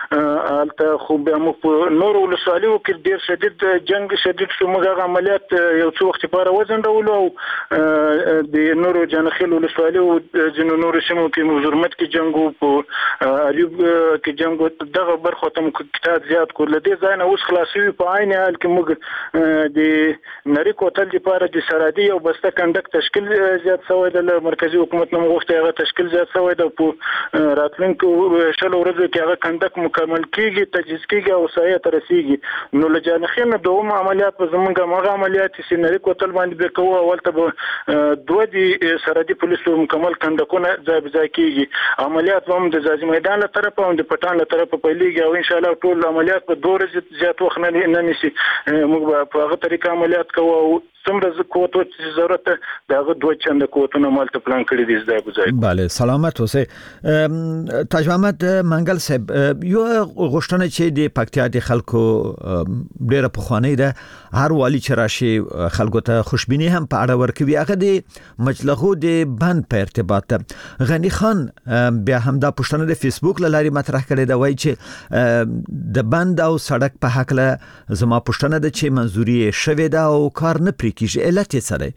الته خو به موږ نور ولسوالۍ کې ډیر شدید جنگ شدید شو موږ عملیات یو څو وخت پر وزندول او د نورو جانخیل ولسوالۍ او د نورو نور سیمو کې مزورمت کې جنگو په الیوب کې جنگو دغه برخه ته کتاب زیات کول دي ځای نه اوس خلاصوي په عین حال کې موږ د نری کوتل لپاره د سرادي او بسته کندک تشکیل زیات شوی د مرکزی حکومت نوم غوښته هغه تشکیل زیات شوی د په راتلونکو شلو ورځو کې هغه کندک مکمل کیږي تجهیز کیږي او سایه ترسيږي نو لجانخین دوم عملیات په زمونږه مغه عملیات سینری کوتل باندې به کوو اول ته دوه دي سرحدي پولیسو مکمل کندکونه ځای ځای کیږي عملیات هم د ځاځي میدان له طرفه او د پټان له طرفه پیلېږي او ان شاء الله ټول عملیات په دوه ورځې زیات وخت نه نشي موږ په هغه طریقه عملیات کوو او څومره کوتو چې ضرورت دغه دوه چنده کوتونه مالته پلان کړی دي ځای په ځای. بله سلامت اوسئ. تاج محمد منګل صاحب یو غوښتنه چې د پکتیا د خلکو ډیره پخوانی ده هر والی چې راشي خلکو ته خوشبینی هم په اړه ورکوي هغه د مجلغو د بند په ارتباط غنی خان بیا هم دا پښتنه د فیسبوک لاري مطرح کړي دا وایي چې د بند او سړک په حق له زما پښتنه د چې منزوري شوه دا او کار نه کیږي علت یې سره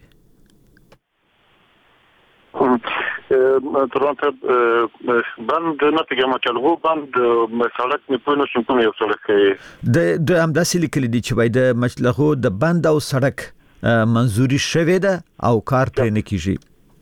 ترانه بند نه تګم چې له بند سړک نه پوه نشم کوم یو سړک د همداسې لیکل دي چې وای د مچلغو د بند او سړک منزوري شوه ده او کار پرې نه کیږي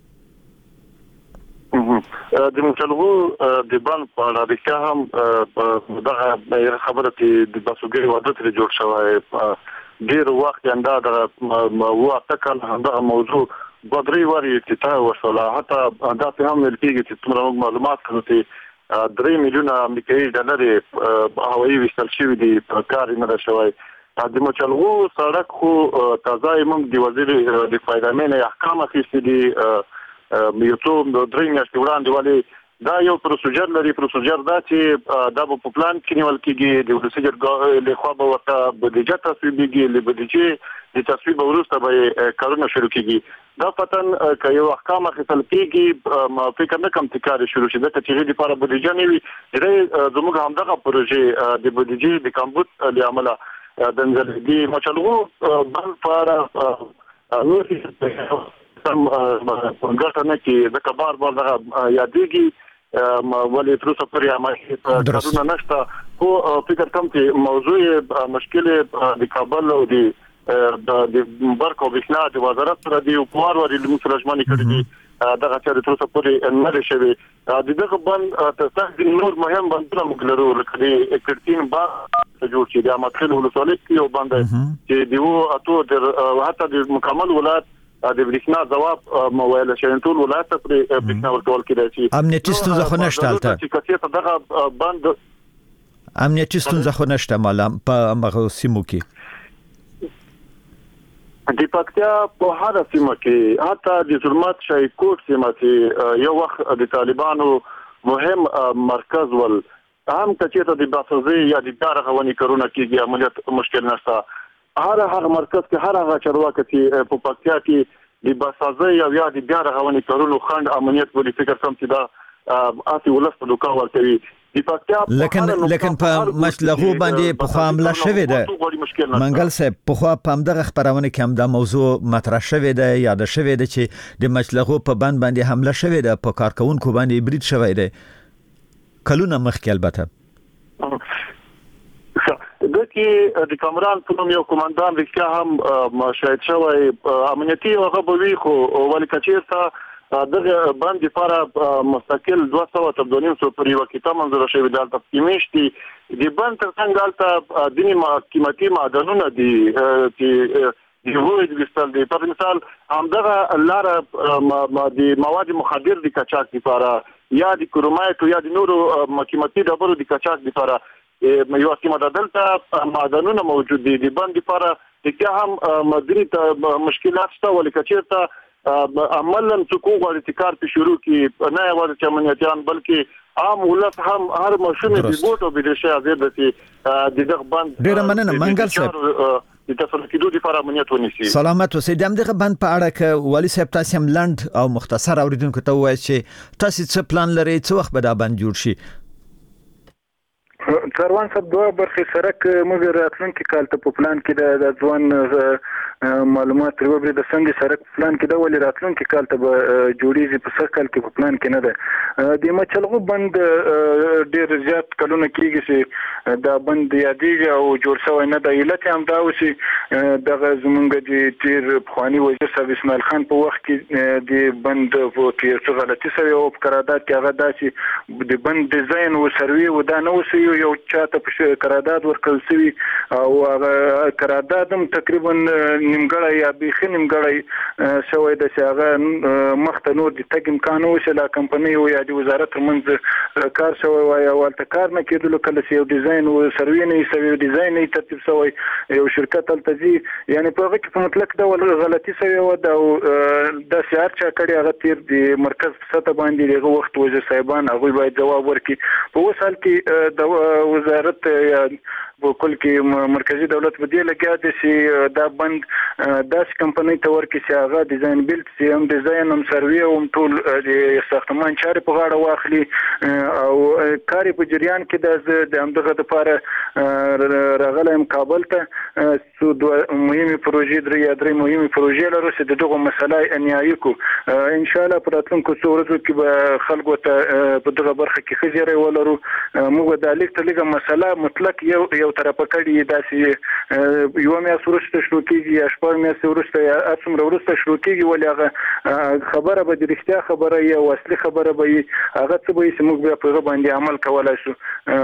د مچلغو د بند په اړه د هم دغه خبره چې د بسوګي وادت لري جوړ شوی ډیر وخت انده د وخت کله دا موضوع بدري وری چې وصله حتی دا په هم لکېږي چې څومره معلومات کړو چې 3 میلیونه امریکایي ډالر هوایي وشتل شوی دي په کار نه شوی د مچلغو سړک خو تازه هم د وزیر د فایدامن احکام اخیستي دي یو څو 3 میاشتې وړاندې ولې دا یو پروسیجر لري پروسیجر دا چې دا په پلان کې نیول کېږي د پروسیجر له خوا به ورته بودیجه تصویبېږي له بودیجه د تصویب وروسته به کارونه شروع کېږي دا پتن که یو احکام اخیستل کېږي فکر نه کوم چې کار شروع شي دا چې د لپاره بودیجه نه وي زموږ همدغه پروژې د بودیجې د کمبود له امله د نظرګي مچلغو بل پر نور سم ګټه نه کې د کبار بار یادېږي ولې تر اوسه پورې عملي کارونه نشته خو فکر کوم چې موضوع مشکله د کابل او د برق او بشنا د وزارت سره دی او پوار ورې لمسرجماني کړی دي دغه چې تر اوسه پورې نه شوی دغه بند تاسو نور مهم بندونه موږ لرو لکه د اکرتین با جوړ شي د امکل ولسوالۍ کې یو بند چې دیو اته حتی د مکمل ولایت د بریښنا ځواب موایل شین ټول ولایت پر بریښنا ورکول کېدای شي امنیتي ستونزه خو نشته البته چې کثیت دغه بند امنیتي ستونزه خو نشته مالم په هغه سیمو کې د پکتیا په هر سیمه کې حتی د ظلمات شای کوټ سیمه کې یو وخت د طالبانو مهم مرکز ول هم کچېته د باسوزي یا د دار غونی کارونه کېږي عملیات مشکل نشته هر مرکز کې هر هغه چارواکي چې په پکتیا کې د باسوزي یا د دار غونی کارونه خند امنیت ولې فکر کوم چې دا اتی ولست دوکا ورکوي د پکتیا لکن په مشلغو باندې په حمله شوه ده منګل صاحب په پام دغه خبرونه کې هم دا موضوع مطرح شوه ده یاد شوه ده چې د مشلغو په بند باندې حمله شوه ده په کارکونکو باندې برید شوه ده کلونه مخکې البته دغه د کامران په نوم یو کمانډان رښتیا هم شاهد شوی امنیتي هغه به وی خو ولې کچېرته دغه باندې لپاره مستقل 200 تبدونیم سو پر یو کتاب منظور شوی د تقسیمشتي د بند څنګه البته دیني قیمتي معدنونه دي چې د وګړي د وستل دي په مثال همدغه لار د مواد مخدر د کچاک لپاره یا د کرومایټ یا د نورو قیمتي ډبرو د کچاک لپاره یو سیمه د دلته معدنونه موجود دي د بند لپاره چې هم مدني مشکلات شته ولې کچېرته عملاً څوک غواړي کار په شروع کې نه یوازې چې امنیتيان بلکې عام ولت هم هر ماشوم د بوټو به شي ازید چې دغه بند ډیر مننه منګل صاحب د تاسو کې د لپاره امنیت ونیسي سلامت اوسئ دغه بند په اړه ک والی صاحب تاسو هم لند او مختصر اوریدونکو ته وایي چې تاسو څه پلان لرئ څو وخت به دا بند جوړ شي سروان صاحب دوه برخې سرک موږ راتلونکي کال ته په پلان کې د ځوان معلومات وګورئ د څنګه سرک پلان کې دا ولې راتلونکي کال ته جوړیږي په سر کال کې په پلان کې نه ده د مچلغو بند ډیر زیات کلونه کېږي چې دا بند یادېږي او جوړ شوی نه دی علت هم دا و چې دغه زمونږ د تیر پخواني وزیر صاحب اسماعیل خان په وخت کې د بند په کې څه غلطي شوې او په قرارداد کې هغه داسې د بند ډیزاین او سروي و دا نه وسوي یو چاته په قرارداد ورکړل شوی او هغه قرارداد هم تقریبا نیمګړی یا بیخي نیمګړی شوی د چې هغه مخته نور د تګ امکان وشي لا کمپنۍ او یا د وزارت ترمنځ کار شوی وای او ولته کار نه کېدلو کله چې یو ډیزاین او سروي نه شوی ډیزاین نه ترتیب شوی یو شرکت التزي یعنی په هغه کې په مطلق ډول غلطي شوی و دا د سیار چا کړی هغه تیر د مرکز په سطح باندې دغه وخت وزیر صاحبان هغه باید جواب ورکړي په وسال کې د وزارت په کل کې مرکزی دولت په دې لګیا دي چې دا بند داس کمپنۍ ته ورکړي چې هغه ډیزاین بیلډ چې هم ډیزاین هم سروي او ټول د ساختمان چارې په غاړه واخلي او کار په جریان کې د همدغه لپاره راغلم کابل ته څو مهمه پروژې درې مهمه پروژې لرو چې دغه مسله انیایي کو ان شاء الله په راتلونکو څو ورځو کې به خلکو ته په دغه برخه کې خزيره ولرو موږ د لیک تلګه مسله مطلق یو طرفه کړي داسې یو مې سورسته شروع کیږي یا شپږ مې سورسته یا اسمر ورسته شروع کیږي ولې هغه خبره به د رښتیا خبره یا اصلي خبره به هغه څه به چې موږ په باندې عمل کولای شو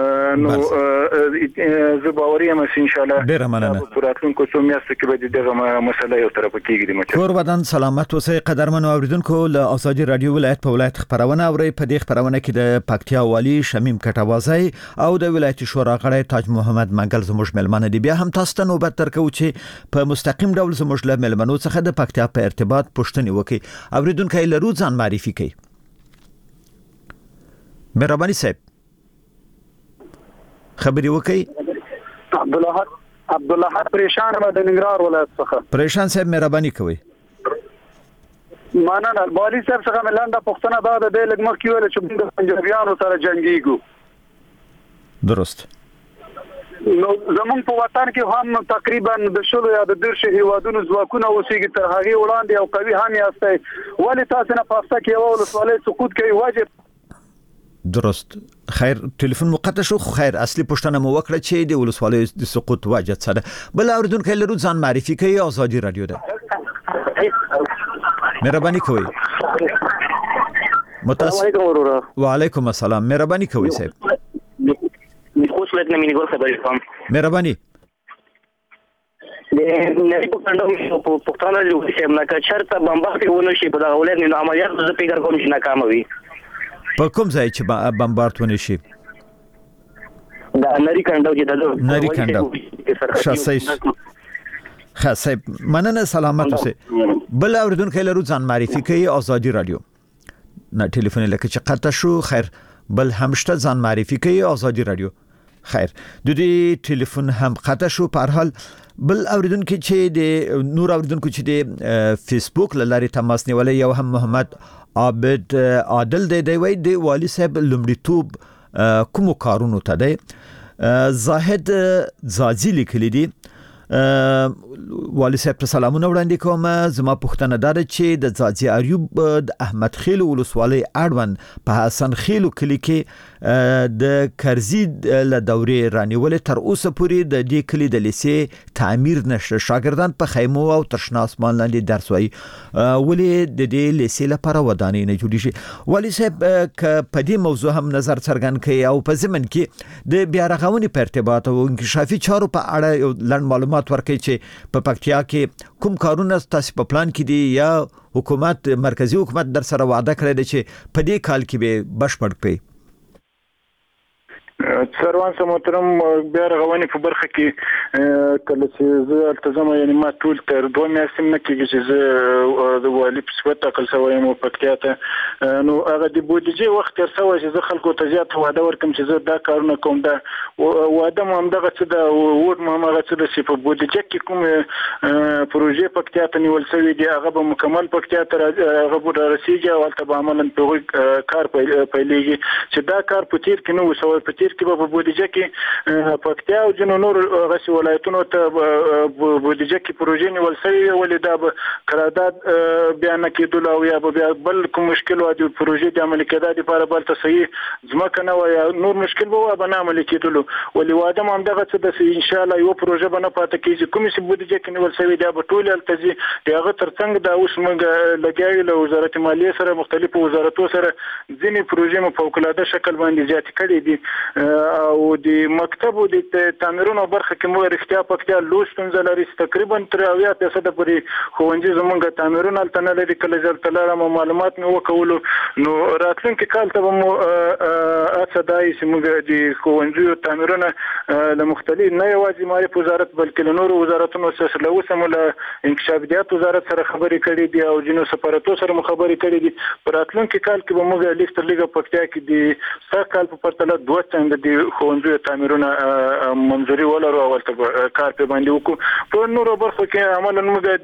نو زه باوري یم چې ان شاء الله ډیر مننه په راتلونکو څو میاشتو کې به دغه مسله یو طرفه کیږي کور بدن سلامت اوسئ قدرمنو اوریدونکو له آزادي رادیو ولایت په ولایت خبرونه اوري په دې خبرونه کې د پکتیا والی شمیم کټوازی او د ولایت شورا غړی تاج محمد منګل زموږ ملمنه دی بیا هم تاسو ته نوبت درکو چې په مستقیم ډول زموږ له ملمنو څخه د پکتیا په ارتباط پوښتنه وکړي اوریدونکو لرو ځان معرفي کړئ مهرباني صاحب خبري وکړئ عبدالله پریشان ما د ننګرهار ولایت څخه پریشان صاحب مهرباني کوئ مننه والي صاحب څخه ملانده پښتنه دا د دې لګمخ کې ویل چې موږ پنجابیانو سره جنگيږو درست نو زمون په وطن کې هم تقریبا د شلو یا د درشه هیوادونو ځواکونه اوسېږي تر هغه وړاندې او قوي هم یاستئ ولی تاسو نه پاسته کې یو ولسوالۍ سقوط کوي واجب درست خیر ټلیفون مقطع شو خیر اصلي پښتنه مو وکړه چې د ولسوالۍ د سقوط واجب څه بل اوریدونکو لرو ځان معرفي کوي آزادي رادیو ده مهرباني کوئ وعلیکم السلام مهرباني کوئ صاحب خوش لګنه مینه ګور خبرې کوم مهرباني نه په کندو په پښتانه لوي چې مله چرته بمبارډ ونه شي په دا ولې نه عملیات د پیګر کوم چې ناکام وي په کوم ځای چې بمبارډ ونه شي دا نری کندو چې دا نری کندو شاسې خاصه مننه سلامت اوسه بل اوریدونکو لرو ځان معرفي کوي آزادي رادیو نه ټلیفون لکه چې قطع شو خیر بل همشته ځان معرفي کوي آزادي رادیو خیر د دې ټلیفون هم قطع شو په هر حال بل اوریدونکو چې د نور اوریدونکو چې د فیسبوک لاري تماس نیولې یو هم محمد عابد عادل دی وای د والی صاحب لمړیتوب کوم کارونو ته دی زاهد زازی لیکلی دی والی صاحب ته سلامونه وړاندې کوم زما پوښتنه ده چې د ځاځي ایوب د احمد خیل ولسوالۍ اړوند په حسن خیل کلی کې د کرزي له دورې رانیولې تر اوسه پورې د دې کلی د لیسې تعمیر نشته شاګردان په خیمو او ترشنا اسمان لاندې درس وایي ولې د دې لیسې لپاره ودانۍ نه جوړې شي والی صاحب په دې موضوع هم نظر څرګند کړي او په ضمن کې د بیا رغونې په ارتباط او انکشافي چارو په اړه یو لنډ معلومات ورکړي چې په پکتیا کې کوم کارونه تاسو په پلان کې دي یا حکومت مرکزی حکومت در سره وعده کړی دی چې په دې کال کې به بشپړ کړي سروان سم محترم بیا رغونې په برخه کې کله چې زه التزام یعنی ما ټول تر 2 میاشتې نه کېږي چې زه د والی په صفت تکل سوی مو پکتیا ته نو هغه د بودیجې وخت تر سوی چې زه خلکو ته زیات وعده ورکم چې زه دا کارونه کوم دا وعده مو هم دغه څه د ووټ مو هم هغه څه د چې په بودیجې کې کوم پروژې پکتیا ته نیول شوی دی هغه به مکمل پکتیا ته هغه به رسیږي او هلته به عملاً په کار پیلېږي چې دا کار په تیر کې نه وسوي په تیر کې په بودیجه کې پکتیا او جنو نور غسی ولایتونو ته بودیجه کې پروژې نیول شوی ولې دا قرارداد بیان کېدل او یا بیا بل کوم مشکل و د پروژې د عملي کېدو لپاره بل ته صحیح ځمکه نه و یا نور مشکل به نه عملي کېدل ولې واده هم دغه څه د ان شاء الله یو پروژه به نه پاتې کېږي کومې چې بودیجه کې نیول شوی دا به ټول التزي دغه ترڅنګ دا اوس موږ لګیاو له وزارت مالیه سره مختلفو وزارتونو سره ځینې پروژې مو په فوق‌العاده شکل باندې زیات کړي دي او د مکتب او د تعمیرونو برخه کې مو رښتیا پکتیا لوس ستونزه لري تقریبا 30% پورې خوندې زمونږ تعمیرونه تل لري کله ځل تلاره معلومات مو وکولو نو راتلونکي کال ته مو اڅدای چې موږ د خوندې تعمیرونه له مختلف نه یوازې مالي وزارت بلکې له نورو وزارتونو سره له اوسه مو له انکشافیات وزارت سره خبرې کړې دي او جنو سفارتو سره خبرې کړې دي په راتلونکي کال کې به موږ لیست لګه پکتیا کې د سر کال په پرتله 2 څنګه د خوندې تعمیرونه منځوري ولرو او کار په باندې وکړو په نورو برخو کې عملاً موږ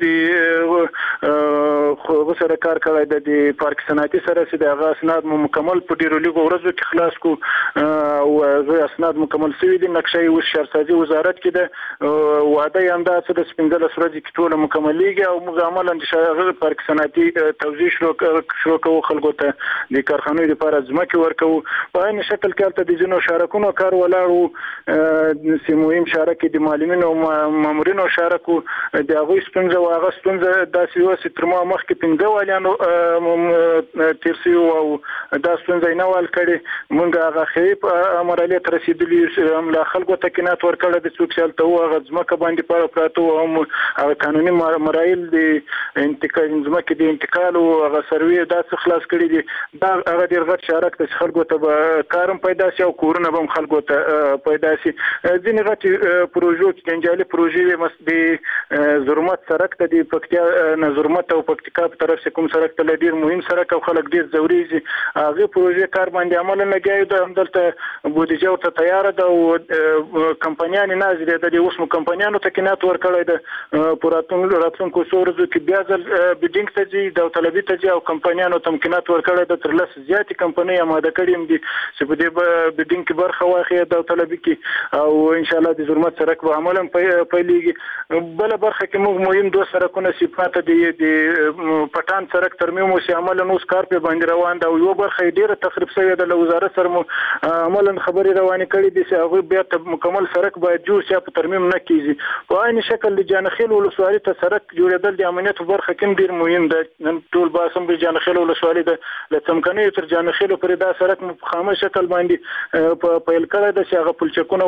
د خو سره کار کړی د پارک صنعتي سره چې د اسناد مکمل په ډیرو لږو ورځو کې خلاص کو او اسناد مکمل شوی دي نقشې او شهرسازي وزارت کې د وعده یې دا څه د سپینځل ورځې کې ټول مکملېږي او موږ عملاً د شهر پارک صنعتي توزیع شروع کوو خلکو ته د کارخانو لپاره ځمکې ورکوو په عین شکل کې د جنو شارکونو کار ولاړو سیمویم شارک د معلمینو او مامورینو شارکو د هغه ستونزه او هغه ستونزه داسې وسه تر ما مخکې پنځه والیانو ترسیو او دا ستونزه نه وال کړي مونږ هغه خیب عملیه تر رسیدلې هم لا خلکو ته کینات ورکړه د څوک چلته او هغه ځمکه باندې پر پراتو هم قانوني مراحل د انتقال ځمکه د انتقال او هغه سروي دا څه خلاص کړي دي دا هغه ډیر غټ شارک د خلکو ته کارم پیدا شي او کورونه هم خلکو ته پیدا شي ځینې غټ پروژو کې جنجالي پروژې مست د ضرورت سرک ته د پکتیا نظرمت او پکتیکا په طرف څخه کوم سرک ته ډیر مهم سرک او خلک ډیر ضروري دي هغه پروژې کار باندې عمل نه کوي د همدلته بودیجه ته تیار ده او کمپنیان نازل دي اوس مو کمپنیانو ته کینات ورکړی ده راتلونکو څورځو کې بیا ځل بډینګ ته ځي د طلبي ته ځي او کمپنیانو ته کینات ورکړی ده تر لس زیاتې کمپنۍ آماده کړي دي چې په دې بډینګ کې برخه واخلي د طلبي کې او ان شاء الله د ضرورت سرک به عملاً پیلېږي بل برخه کې موږ مهم دوه سرکونه صفات دي د پټان سرک ترمیم او عملاً اوس کار په باندې روان ده او یو برخه ډیره تخریب شوی ده له وزارت سره عملاً خبرې روانې کړي دي چې هغه بیا مکمل سرک باید جوړ شي په ترمیم نه کیږي په عین شکل د جانخیل ولسوالۍ ته سرک جوړېدل د امنیت برخه کې ډیر مهم ده نن ټول باسم د جانخیل ولسوالۍ د لڅمکنۍ تر جانخیل پرې دا سرک په خامه شکل باندې په پیل کړی د شغه پلچکونه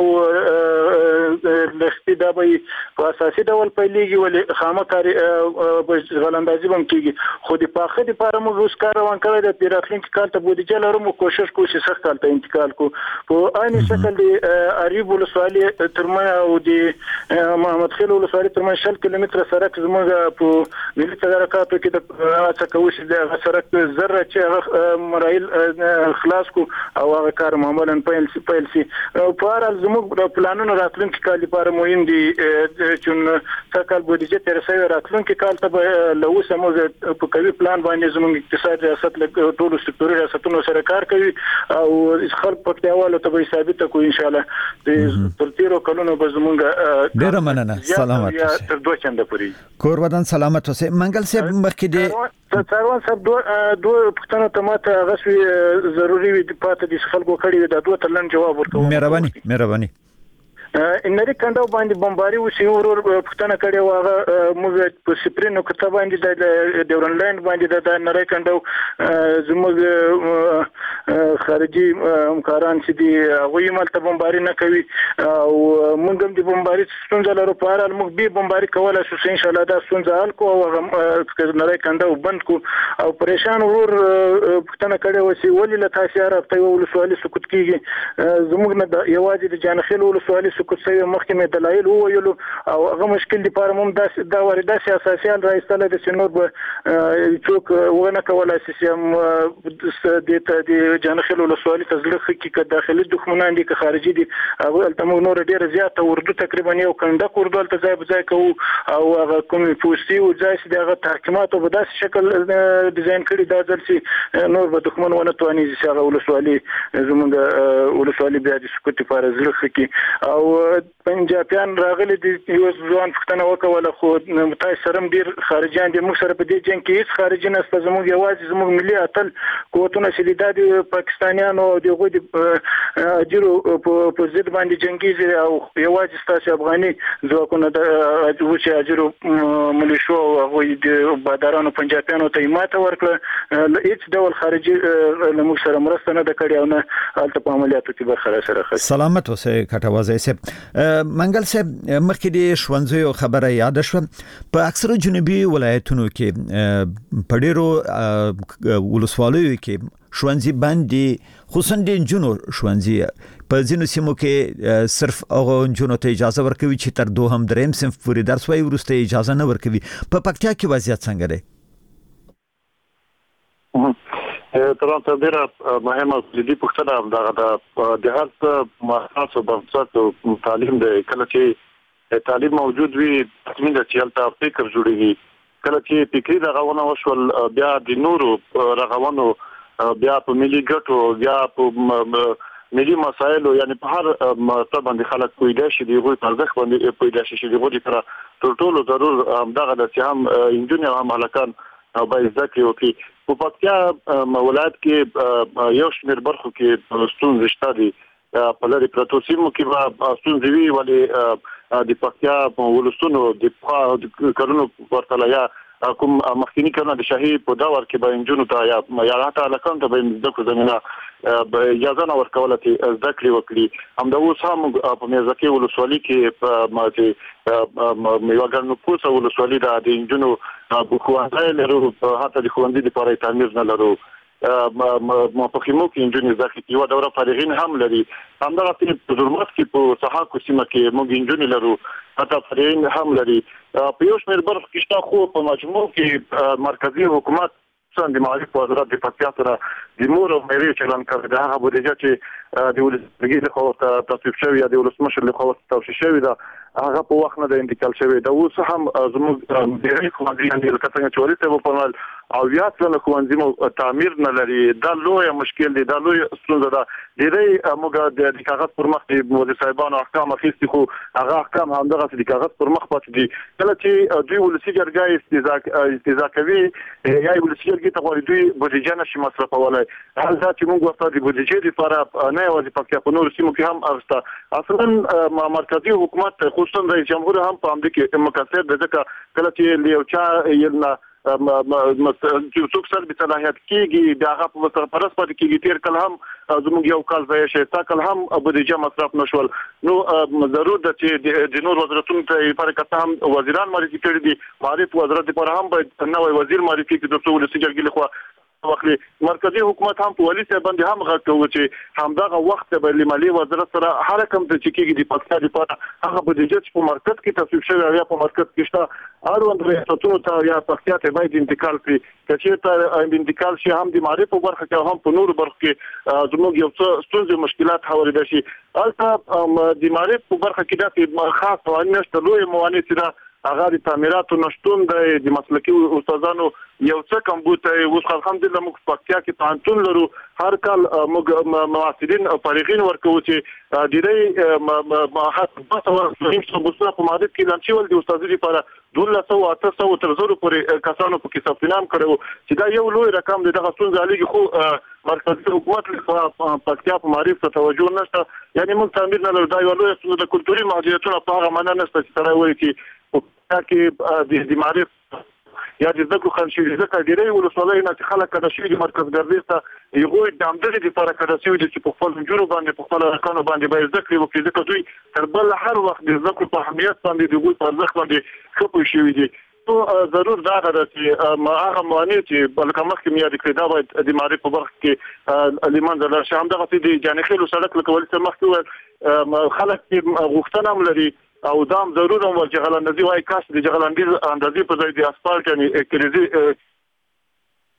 او لختي دا به په اساسي ډول پیلېږي ولې خامه کاری غلندازي هم کیږي خو د پاخه لپاره موږ اوس کار روان کړی د راتلونکي کال ته بودیجه لرو مو کوشش کوو چې سخت کال ته انتقال کو په عین شکل د اریب ولسوالۍ ترمن او د محمد خیل ولسوالۍ ترمن 10 کیلومتر سرک زموږ په ملي تدارکاتو کې د هڅه کوي چې د سرک ذره چې مراحل خلاص کو او هغه کار معمولا پیل سي په اړه زموږ پلانونو راتلونکي کال لپاره مهم دي چې څکل بودیجه تر سوي راتلونکي کال ته له اوسه موږ په کوي پلان باندې زموږ اقتصاد ریاست له ټولو سکتوري ریاستونو سره کار کوي او خلک پکتیاوالو ته به ثابت کو ان شاء الله د ترتیرو کلونو به زموږ ډیر مننه سلامت تر دوه چنده پوری کور ودان سلامت اوسه منګل صاحب مخکې دي څاروان صاحب دوه پښتنو ته ماته غوښوي ضروري وي د پاتې د خلکو کړي د دوه تلن جواب ورکوم مهرباني انري کندو باندې بمباري وشي ورور پښتنه کړي واغه موږ په سپرینو کته باندې د ډیورنلند باندې د نری کندو زموږ خارجي همکاران چې دی هغه ملته بمباري نه کوي او موږ هم د بمباري ستونزه لرو په اړه موږ به بمباري کولای شو ان شاء الله دا ستونزه حل کو او نری کندو بند کو او پریشان ورور پښتنه کړي وسی ولې له تاسو راځي ولسوالۍ سکوت کیږي زموږ نه یوازې د جانخیل ولسوالۍ سکوت سوی محکمه دلایل وویلو او هغه مشکل د پاره موږ دا وردا سیاسي راځله د سنور به څوک ونه کولای شي د جانخیل منګل ولسوالۍ ته زړه خکې ک داخلي دښمنان دي ک خارجي دي هغه تل موږ نور ډیر زیات اردو تقریبا یو کنده اردو ته ځای بځای کوو او هغه کوم پوسټي او ځای چې دغه تحکیمات په داسې شکل ډیزاین کړي دا ځل چې نور به دښمن ونه تواني چې هغه ولسوالۍ زموږ ولسوالۍ بیا د سکوت لپاره زړه خکې او پنجابیان راغلي دي یو ځوان پښتنه وکوله خو متای سرم ډیر خارجيان دي موږ سره په دې جنگ کې هیڅ خارجي نشته زموږ یوازې زموږ ملي اتل قوتونه چې د پاکستانیانو او دغه د اجرو په ضد باندې جنگي او یوازې ستاسو افغاني ځواکونه د چې اجرو ملیشو او هغه د بادرانو پنجابیانو ته ماته ورکړه هیڅ ډول خارجي موږ سره مرسته نه کړې او نه الته په عملیاتو کې برخه سره خاص سلامت اوسه کټوازه سه منګل سه مخکې د شونځو خبره یاد شو په اکثره جنوبي ولایتونو کې په ډیرو ولسوالیو کې شونځي باندې خصوصا د جنو شونځي په ځینو سیمو کې صرف هغه جنو ته اجازه ورکوي چې تر دوهم دریم صنف پورې درس وایي ورسته اجازه نه ورکوي په پکتیا کې وضعیت څنګه دی طبعا ډیره مهمه دي پښتنه د هر مؤسسه بنسټ تعلیم د کله چې تعلیم موجود وي تضمین د چلتا فکر جوړیږي کله چې فکری رغونه وشول بیا د نورو رغونو بیا په ملي ګټو بیا په ملي مسایلو یعنی په هر مرتبه باندې خلک پوهیدل شي دی غوي پرځخ باندې پوهیدل شي دی غوړي تر ټولو ضرور دغه د سیام انجنیر هم هلکان به ذکر وکي په پکتیا ولایت کې یو شمېر برخو کې ستونزې شته دي په لری پروتو سیمو کې به ستونزې وی ولې د پکتیا ولستونو د کارونو ورتله یا کوم مخکینی کړه د شاهي په داور کې به انجنونو ته یا راته لکان ته به د زمينه اجازه نه ورکوله چې ذکر وکړي هم د اوس هم په میرزکه ولسوالۍ کې په ماته میوګرنو پوسه ولسوالۍ د انجنونو په خوانځای لرو حتی د خوندې لپاره تعمیر نه لرو ما په خیمو کې انجنیر ځکه یو دوره فارغین هم لري هم دا په ضرورت کې په صحاکو سیمه کې موږ انجنیر لرو حتی فارغین هم لري په یو شمېر برخو کې شته خو په مجموع کې مرکزی حکومت څنګه د معرفت وزارت د پکتیا سره د مور او مېري چلن کوي دا هغه بودیجه چې د ولسمشر له خوا تصویب شوی یا د ولسمشر له خوا توشیح شوی دا هغه په وخت نه د انتقال شوی دا اوس هم زموږ د خوندې د کتنګ چوري ته په پرمال او یا څنګه خوندې مو تعمیر نه لري دا لوی مشکل دی دا لوی ستونزه ده ډېری موږ د کاغذ پر مخ د مدیر صاحبانو احکام اخیستي خو هغه احکام هم دغه د کاغذ پر مخ پاتې دي کله چې دوی ولسی جرګه استیزا کوي یا ولسی جرګه ته غوړي دوی بودیجه نشي مصرفولای هغه چې موږ ورته د بودیجې لپاره نه یوازې پکې په نور سیمو کې هم اغسته اصلا مرکزی حکومت خصوصا رئیس جمهور هم په امریکا مقصد ده کله چې یو چا یلنا چې څوک سره به صلاحیت کیږي دا هغه په سرپرست پاتې کیږي تیر کله هم زموږ یو کال ځای شي تا کله هم بودیجه مصرف نشول نو ضرور ده چې د نور وزارتونو ته لپاره کته هم وزیران معرفي کړي دي معرفت وزارت لپاره هم باید نوې وزیر معرفي کړي د څو ولسی جرګې لخوا وکړي مرکزی حکومت هم په ولي سره باندې هم غوښتل چې همدغه وخت به مالی وزارت سره هر کوم د چکیږي د پکتیا لپاره هغه بودیجه چې په مرکز کې تصویب شوی یا په مرکز کې شته هر وند ریاستونو ته یا پکتیا ته باید انتقال کړي چې ته انتقال شي هم د معرفت په برخه کې هم په نور برخه کې زموږ یو څه ستونزې مشکلات حواله شي البته د معرفت په برخه کې د خاص قوانین شته لوی موانع سره هغه د تعمیراتو نشټون د مسلکي استادانو یو څه کم بوته اوس الحمدلله موږ پکتیا کې پانتون لرو هر کال موږ معاصرین او فارغین ورکو چې د دې ماحصه بوسه په ماده کې لنچول د استادۍ لپاره 1200 تر 1000 پورې کسانو په کې ثبت نام کړو چې دا یو لوی رقم دی دغه څنګه علیږي خو مرکزی حکومت له پکتیا په معرفت ته توجه نشته یعنی موږ تعمیر نه لرو دا یو لوی څه د کلتوري محدودیتونو په هغه معنی نشته چې سره وایي چې کې د معرفت یا د ذکر خلشي ذکر ډیرې ولسوالۍ نه خلک کډه شي د مرکز ګرځي ته یو د امدني لپاره کډه شي چې په خپل جوړ باندې په خپل رکانو باندې به ذکر وکړي ځکه دوی تر بل هر وخت د ذکر په اهمیت باندې د ګوي په ځخ باندې خپل شي دي نو ضرور دا غواړي چې هغه موانع چې بلکې مخکې مې یاد کړی دا باید د معرفت په برخه کې لیمان زله شام دغه د جانخیلو سړک لکه ولې مخکې خلک غوښتنه هم لري او دام ضرور هم چې غلاندازي وای کاش د غلاندیز اندازې په ځای د اسفالټ یعنی کریزي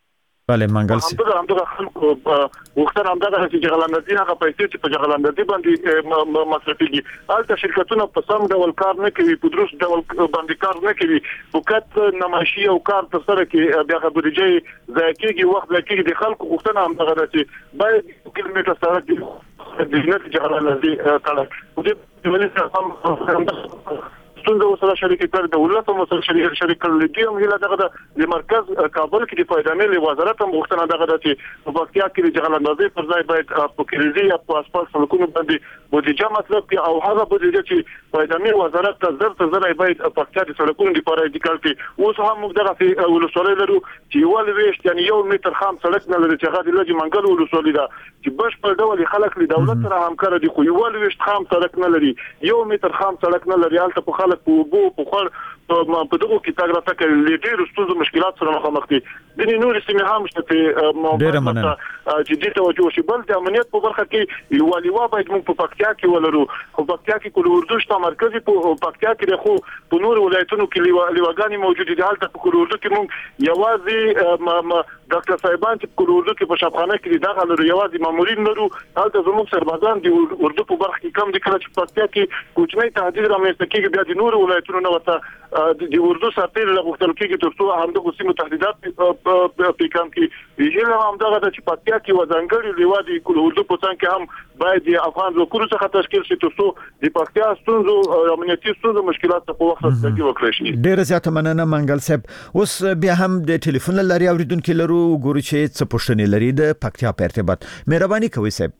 بله منګل سي همدغه خلکو وختره همدغه چې جغلاندازي هغه پیسې چې په جغلاندازي باندې مصرفيږي البته شرکتونه په سم ډول کار نه کوي په درست ډول باندې کار نه کوي فقط نمایشي او کار تر سره کې بیا خبرېږي ځکه وخت لکه د خلکو وختره همدغه چې باید کیلومتر سره د جنت جغلاندازي کړه او د ولې هم ستونزه وسره شریک کړ د ولایت مو سره شریک کړل دي هم هله دغه د مرکز کابل کې د فایدانې وزارت هم غوښتنه دغه چې په پکتیا کې د جغلاندازي پر ځای باید په کریزي یا په اسفالت سړکونو باندې بودیجه مطلب کې او هغه بودیجه چې فایدانې وزارت ته زر باید پکتیا د سړکونو لپاره انتقال کړي اوس هم موږ دغه ولسوالۍ لرو چې ول ویشت یعنی 1 متر خام سړک نه لري چې هغه د لږ منګل ولسوالۍ ده چې بشپړ ډول خلک له دولت سره همکار دي خو ول ویشت خام سړک نه لري 1 متر خام سړک نه لري البته په خلک په خور په دغه کې تاګرته کې ډېر ستونزو مشکلات سره مخامخ دي د نور سیمه هم شته موضوع چې د توجه شي بل د امنیت په برخه کې یو لیوا باید موږ په پکتیا کې ولرو په پکتیا کې کول اردو شته مرکزي په پکتیا کې خو په نور ولایتونو کې لیواګانی موجود دي حالت په کول اردو کې موږ یوازې ډاکټر صاحبان چې کول اردو کې په شفاخانه کې دغه لري یوازې مامورین لرو حالت زموږ سربازان دي اردو په برخه کې کم دي کله چې پکتیا کې کوچنی تهدید رامنځته کېږي بیا د نور ولایتونو نه وته د اردو ساتل لغوښتل کېږي ترڅو همدغه سیمو تهدیدات په کم کې یله همدغه چې پکتیا کې وزنګړي لیوادي کول اردو په څنګه کې هم باید د افغان ځکورو څخه تشکیل شي ترڅو د پکتیا ستونزو امنیتي ستونزو مشکلات په وخت کې وکړي شي ډیر زیات مننه منګل صاحب اوس بیا هم د ټلیفون لري اوریدونکو لرو ګورو چې څه پوښتنې لري د پکتیا په ارتباط مهرباني کوئ صاحب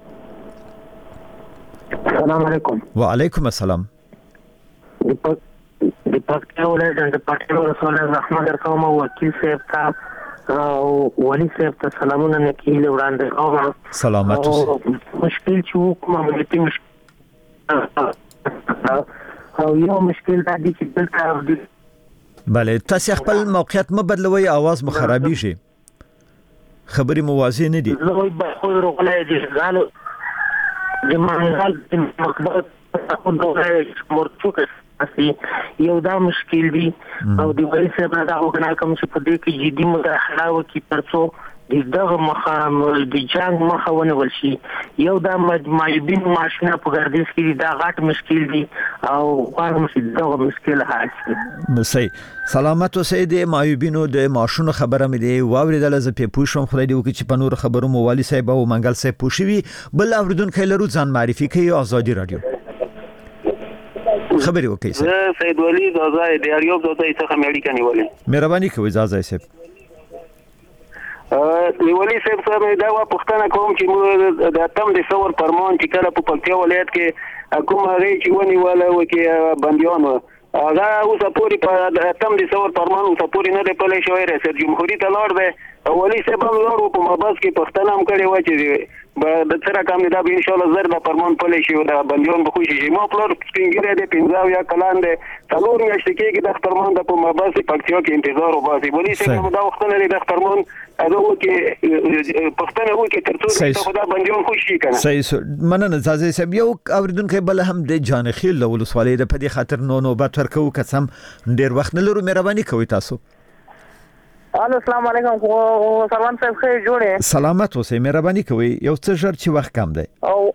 السلام علیکم وعلیکم السلام د پکتیا ولایت د پکتیا ولسوالۍ رحمان درکوم وکیل صاحب ته او ولی صاحب ته سلامونه نکیل وړاندې کوم سلامات مشکل چې کوم امنیتي مشکل او یو مشکل دا دی چې دلته بله تاسو خپل موقعیت مو بدلوي आवाज مو خرابېږي خبري موازی نه دي زه به خو ورغلای دي غالو د منغال د مقبره خو دوه مرتوکه یو دا مشکل دی او د وایي صاحب دا وګڼل کوم چې په دې کې جدي مداخله وکړي ترڅو دغه مخه د جنگ مخه ونیول شي یو دا مجمعین ماشینه په ګردیز کې دا غټ مشکل دی او غواړم چې دغه مشکل حل شي صحیح سلامت اوسئ د معیوبینو د ماشونو خبره مې دی واوریدل زه په پوښوم خدای دې وکړي چې په نور خبرو مو والی صاحب او منګل صاحب پوښوي بل اوریدونکو لرو ځان معرفي کوي ازادي رادیو خبري وکړئ زه سید ولی د ځای د اریوب د ځای څخه مېړی کني ولی مهرباني کوئ ځای صاحب ولی صاحب دا وا پښتنه کوم چې د اتم د ثور فرمان چې کله په پکتیا ولایت کې کوم هغه چې ونی ولا وکي بنديانو هغه اوس پوری په اتم د ثور فرمان اوس پوری نه د پلي شوی رئیس جمهوریت لار دی ولی صاحب هم لار په مباس کې پښتنه هم کړي و چې د سره کام دا به ان شاء الله زر د فرمان پلي شي دا بنديان به خوشي شي مو پلور سپینګره د 15 یا کلان د څلور میاشتې کې د فرمان د په مباس پکتیا کې انتظار وباسي ولی صاحب دا وخت لري د فرمان هغه وکي پښتنه وکي ترڅو دا بنديان خوشي کنه صحیح مننه ځای صاحب یو اوریدونکو بل هم د جانخیل ولسوالۍ د پدې خاطر نوبت ورکو قسم ډیر وخت نه لرو مهرباني کوئ تاسو السلام علیکم سروان صاحب خیر جوړه سلامت اوسئ مهرباني کوئ یو څه ژر چې وخت کم دی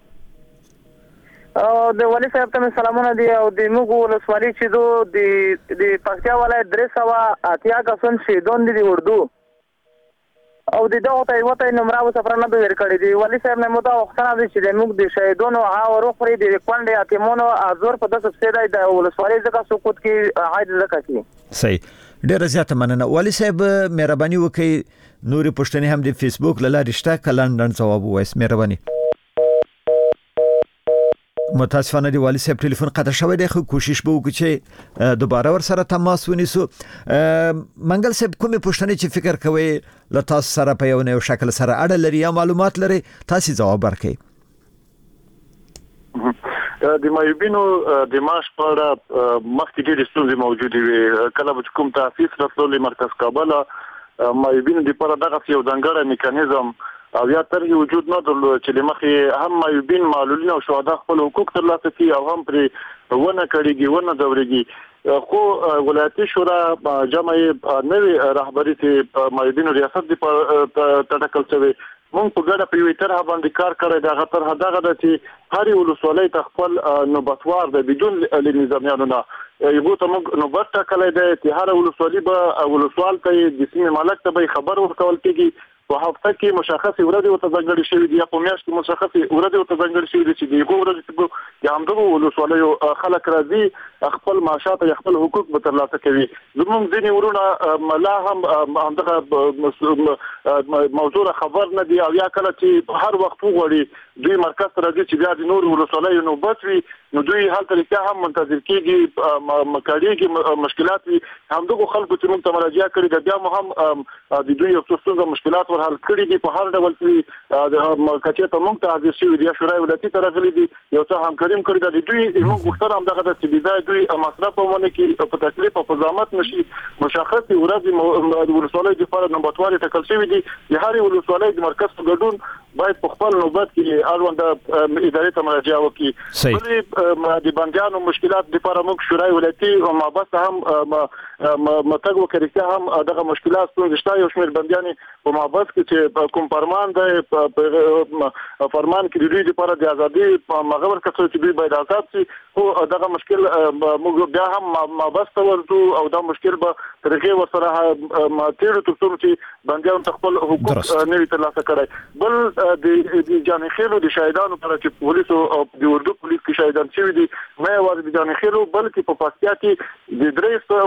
او د ولی صاحب ته سلامونه دي او د موږ ولسوالۍ چې د پکتیا ولایت 380 کسان شهیدون دي اردو او د دغه ته وته نمبر سفرانه به ورکړي دي ولی صاحب نه مو دا وختونه دي چې موږ د شهیدونو او روخري د کونډه اتمونو ازور په داسې سپیډای د ولسوالۍ ځکه سقوط کې عاید ځکه کی صحیح ډیر زیات مننه ولی صاحب مهرباني وکړئ نوري پښتنې هم د فیسبوک لاله رښتا کلندن جواب وایس مهرباني متاسفانه دی والی صاحب ټلیفون قطع شوی دی خو کوشش به وکړو چې دوباره ور سره تماس ونیسو منګل صاحب کومه پوښتنه چې فکر کوي ل تاسو سره په یو شکل سره اړه لري یا معلومات لري تاسو جواب ورکړئ د مایوبینو د معاش په اړه مخکې ډېرې ستونزې موجودې وي کله چې کوم تاسیس راتللی مرکز کابل مایوبینو لپاره دغه یو ځانګړی میکانیزم او یا ترې وجود نه درلود چې لمخې هم مایوبین معلولین او شهدا خپل حقوق ترلاسه کړي او هم پر ونه کړيږي ونه دوريږي خو ولایتي شورا جمعي نوې رهبری ته مایدین ریاست دی تټکل شوی مونږ په ګډه په یوه طرح باندې کار کړی دا غتر هداغه د چې هر ولسوالۍ تخپل نوبتوار ده بدون لنظامیانو نه یو ته موږ نوبت ټاکلې ده چې هر ولسوالۍ به ولسوال ته د سیمې مالک ته به خبر ورکول کیږي په هفته کې مشخص ورځ او تځنګړي شوی دی په میاشت کې مشخص ورځ او تځنګړي شوی دی چې دغه ورځ چې همدغه ولسوالۍ خلک راځي خپل معاشات او خپل حقوق به ترلاسه کوي زموږ ځینې ورونه لا هم همدغه موضوع خبر نه دی او یا کله چې هر وخت وغوړي دوی مرکز ته راځي چې بیا د نور ولسوالۍ نوبت وي نو دوی هلته لکه هم منتظر کیږي مکاریږي مشکلات وي همدغه خلکو چې موږ ته مراجعه کړې ده بیا هم د دوی یو څه مشکلات حل کړی دي په هر ډول کې د کچې ته موږ ته حاضر شوی دي شورای ولایتي طرف لري دي یو څه همکاري کړی ده دوی موږ غوښتل هم دغه د سیده دوی مصرف ومنه کې په تکلیف او زحمت نشي مشخص ورځ د ولسوالۍ لپاره نوبتوار ټاکل شوی دي د هر ولسوالۍ د مرکز په ګډون باید په خپل نوبت کې اړوند ادارې ته مراجعه وکړي د بندیانو مشکلات لپاره موږ شورای ولایتي او مابس هم متګ وکړي هم دغه مشکلات څنګه یو شمېر بندیان په مابس چې کوم فرمان دی فرمان کې د دوی لپاره د ازادي مغور کڅو چې دوی باید آزاد شي خو دغه مشکل موږ بیا هم مابس ته ورته او دا مشکل به ترغه ورسره تیرو تر څو چې بندیان خپل حقوق نه ترلاسه کړي بل د جاني خېلو د شهیدانو پر چې پولیسو او د اردو پولیس کې شهیدان شوي دي مې وایي د جاني خېلو بلکې په پاکستان کې د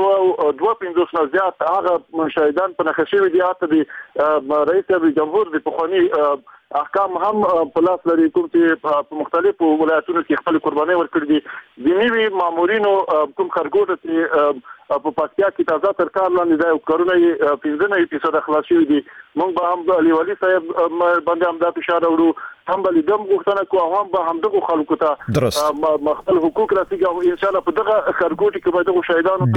352 نه زیات هغه شهیدان په نخښه شوي دي اته د رئیس جمهور د پخوانی احکام هم په لاس لري کوم چې په مختلفو ولایتونو کې خپل قرباني ورکړي دي د نیوي مامورینو کوم خرګوټ چې په پاکستان کې تازه تر کار لاندې د کورونه 15% خلاص شوی دي موږ به هم علي ولي صاحب باندې هم د فشار ورو هم بل دم غوښتنه کوو هم به هم دغه خلکو ته مختلف حقوق راځي او ان شاء الله په دغه خرګوټ کې به دغه شهیدانو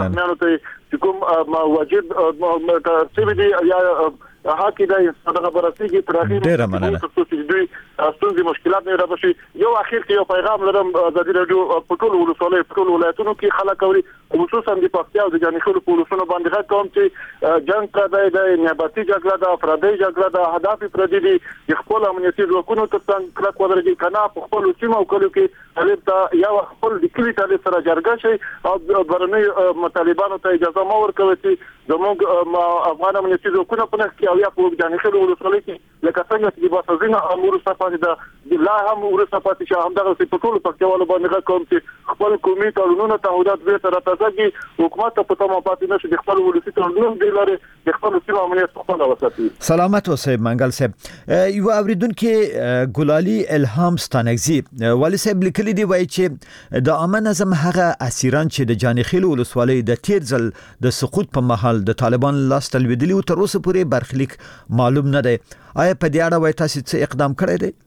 ته کوم واجب ترتیب دي یا حق دی دغه برسېږي تر اخر دوی ستونزې مشکلات نه راځي یو اخر کې یو پیغام لرم د رادیو په ټول ولسوالۍ په ټول ولایتونو کې خلک اوري خصوصا د پاکستان او د جاني خېلو په ولسونو باندې غږ کوم چې جنگ کړی دی نیابتي جګړه ده افرادي جګړه ده اهداف افرادي دي خپل امنیتي ځواکونو ته څنګه کلک ودرېږي کنه په خپل سیمه او کلو کې طالب ته یا خپل د کلی طالب سره جرګه شي او برنامه طالبانو ته اجازه مو ورکوي چې زموږ افغان امنیتي ځواکونه په نخ کې او یا په جاني خېلو ولسوالۍ کې لکه څنګه چې باسازینه امور صفات ده لا هم ورصفات چې همدغه په ټولو پکتیوالو باندې کوم چې خپل قومي قانونونه تعهدات به تر تاسو حکومت په تمام پاتې نشي د خپل ولسی قانون دی لري د خپل سیمه امنیت په خپل وساتي سلامت اوسئ منګل صاحب یو اوریدونکو ګلالي الهام ستانګزي ولی صاحب لیکلي دی وایي چې د عامه نظم هغه اسیران چې د جاني خېلو ولسوالۍ د تیر ځل د سقوط په محل د طالبان لاس تلویدلی او تر اوسه پورې برخلیک معلوم نه دی آیا په دې اړه وایي تاسو څه اقدام کړی دی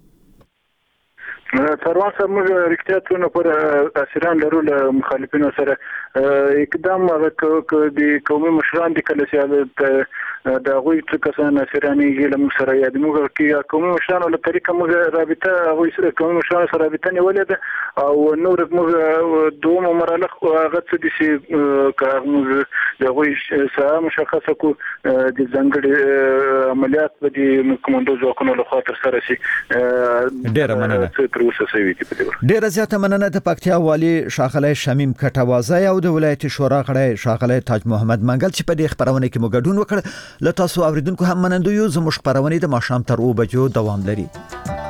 سروان صاحب موږ رښتیا څونه پر اسیران لرو له مخالفینو سره اقدام د قومي مشران د کله چې د غوي څه کسان اسیراني ګلم سره یاد موږ کې قومي مشران له طریقه موږ رابطه غوي سره قومي مشران سره رابطه نیولې ده او نور موږ دوه مرحله هغه څه دي چې موږ د غوي سره مشخصه کو د ځنګړي عملیات په دې کومندو ځواکونو له خاطر سره شي ډېر مننه ډیره زیاته مننه د پکتیا والی شاغله شمیم کټوازی او د ولایت شورا غړی شاغله تاج محمد منګل چې په دې خبرونه کې موږ ګډون وکړ لته تاسو اوریدونکو هم منندوی زموږ خبرونه د ماښام تر 2 بجو دوام لري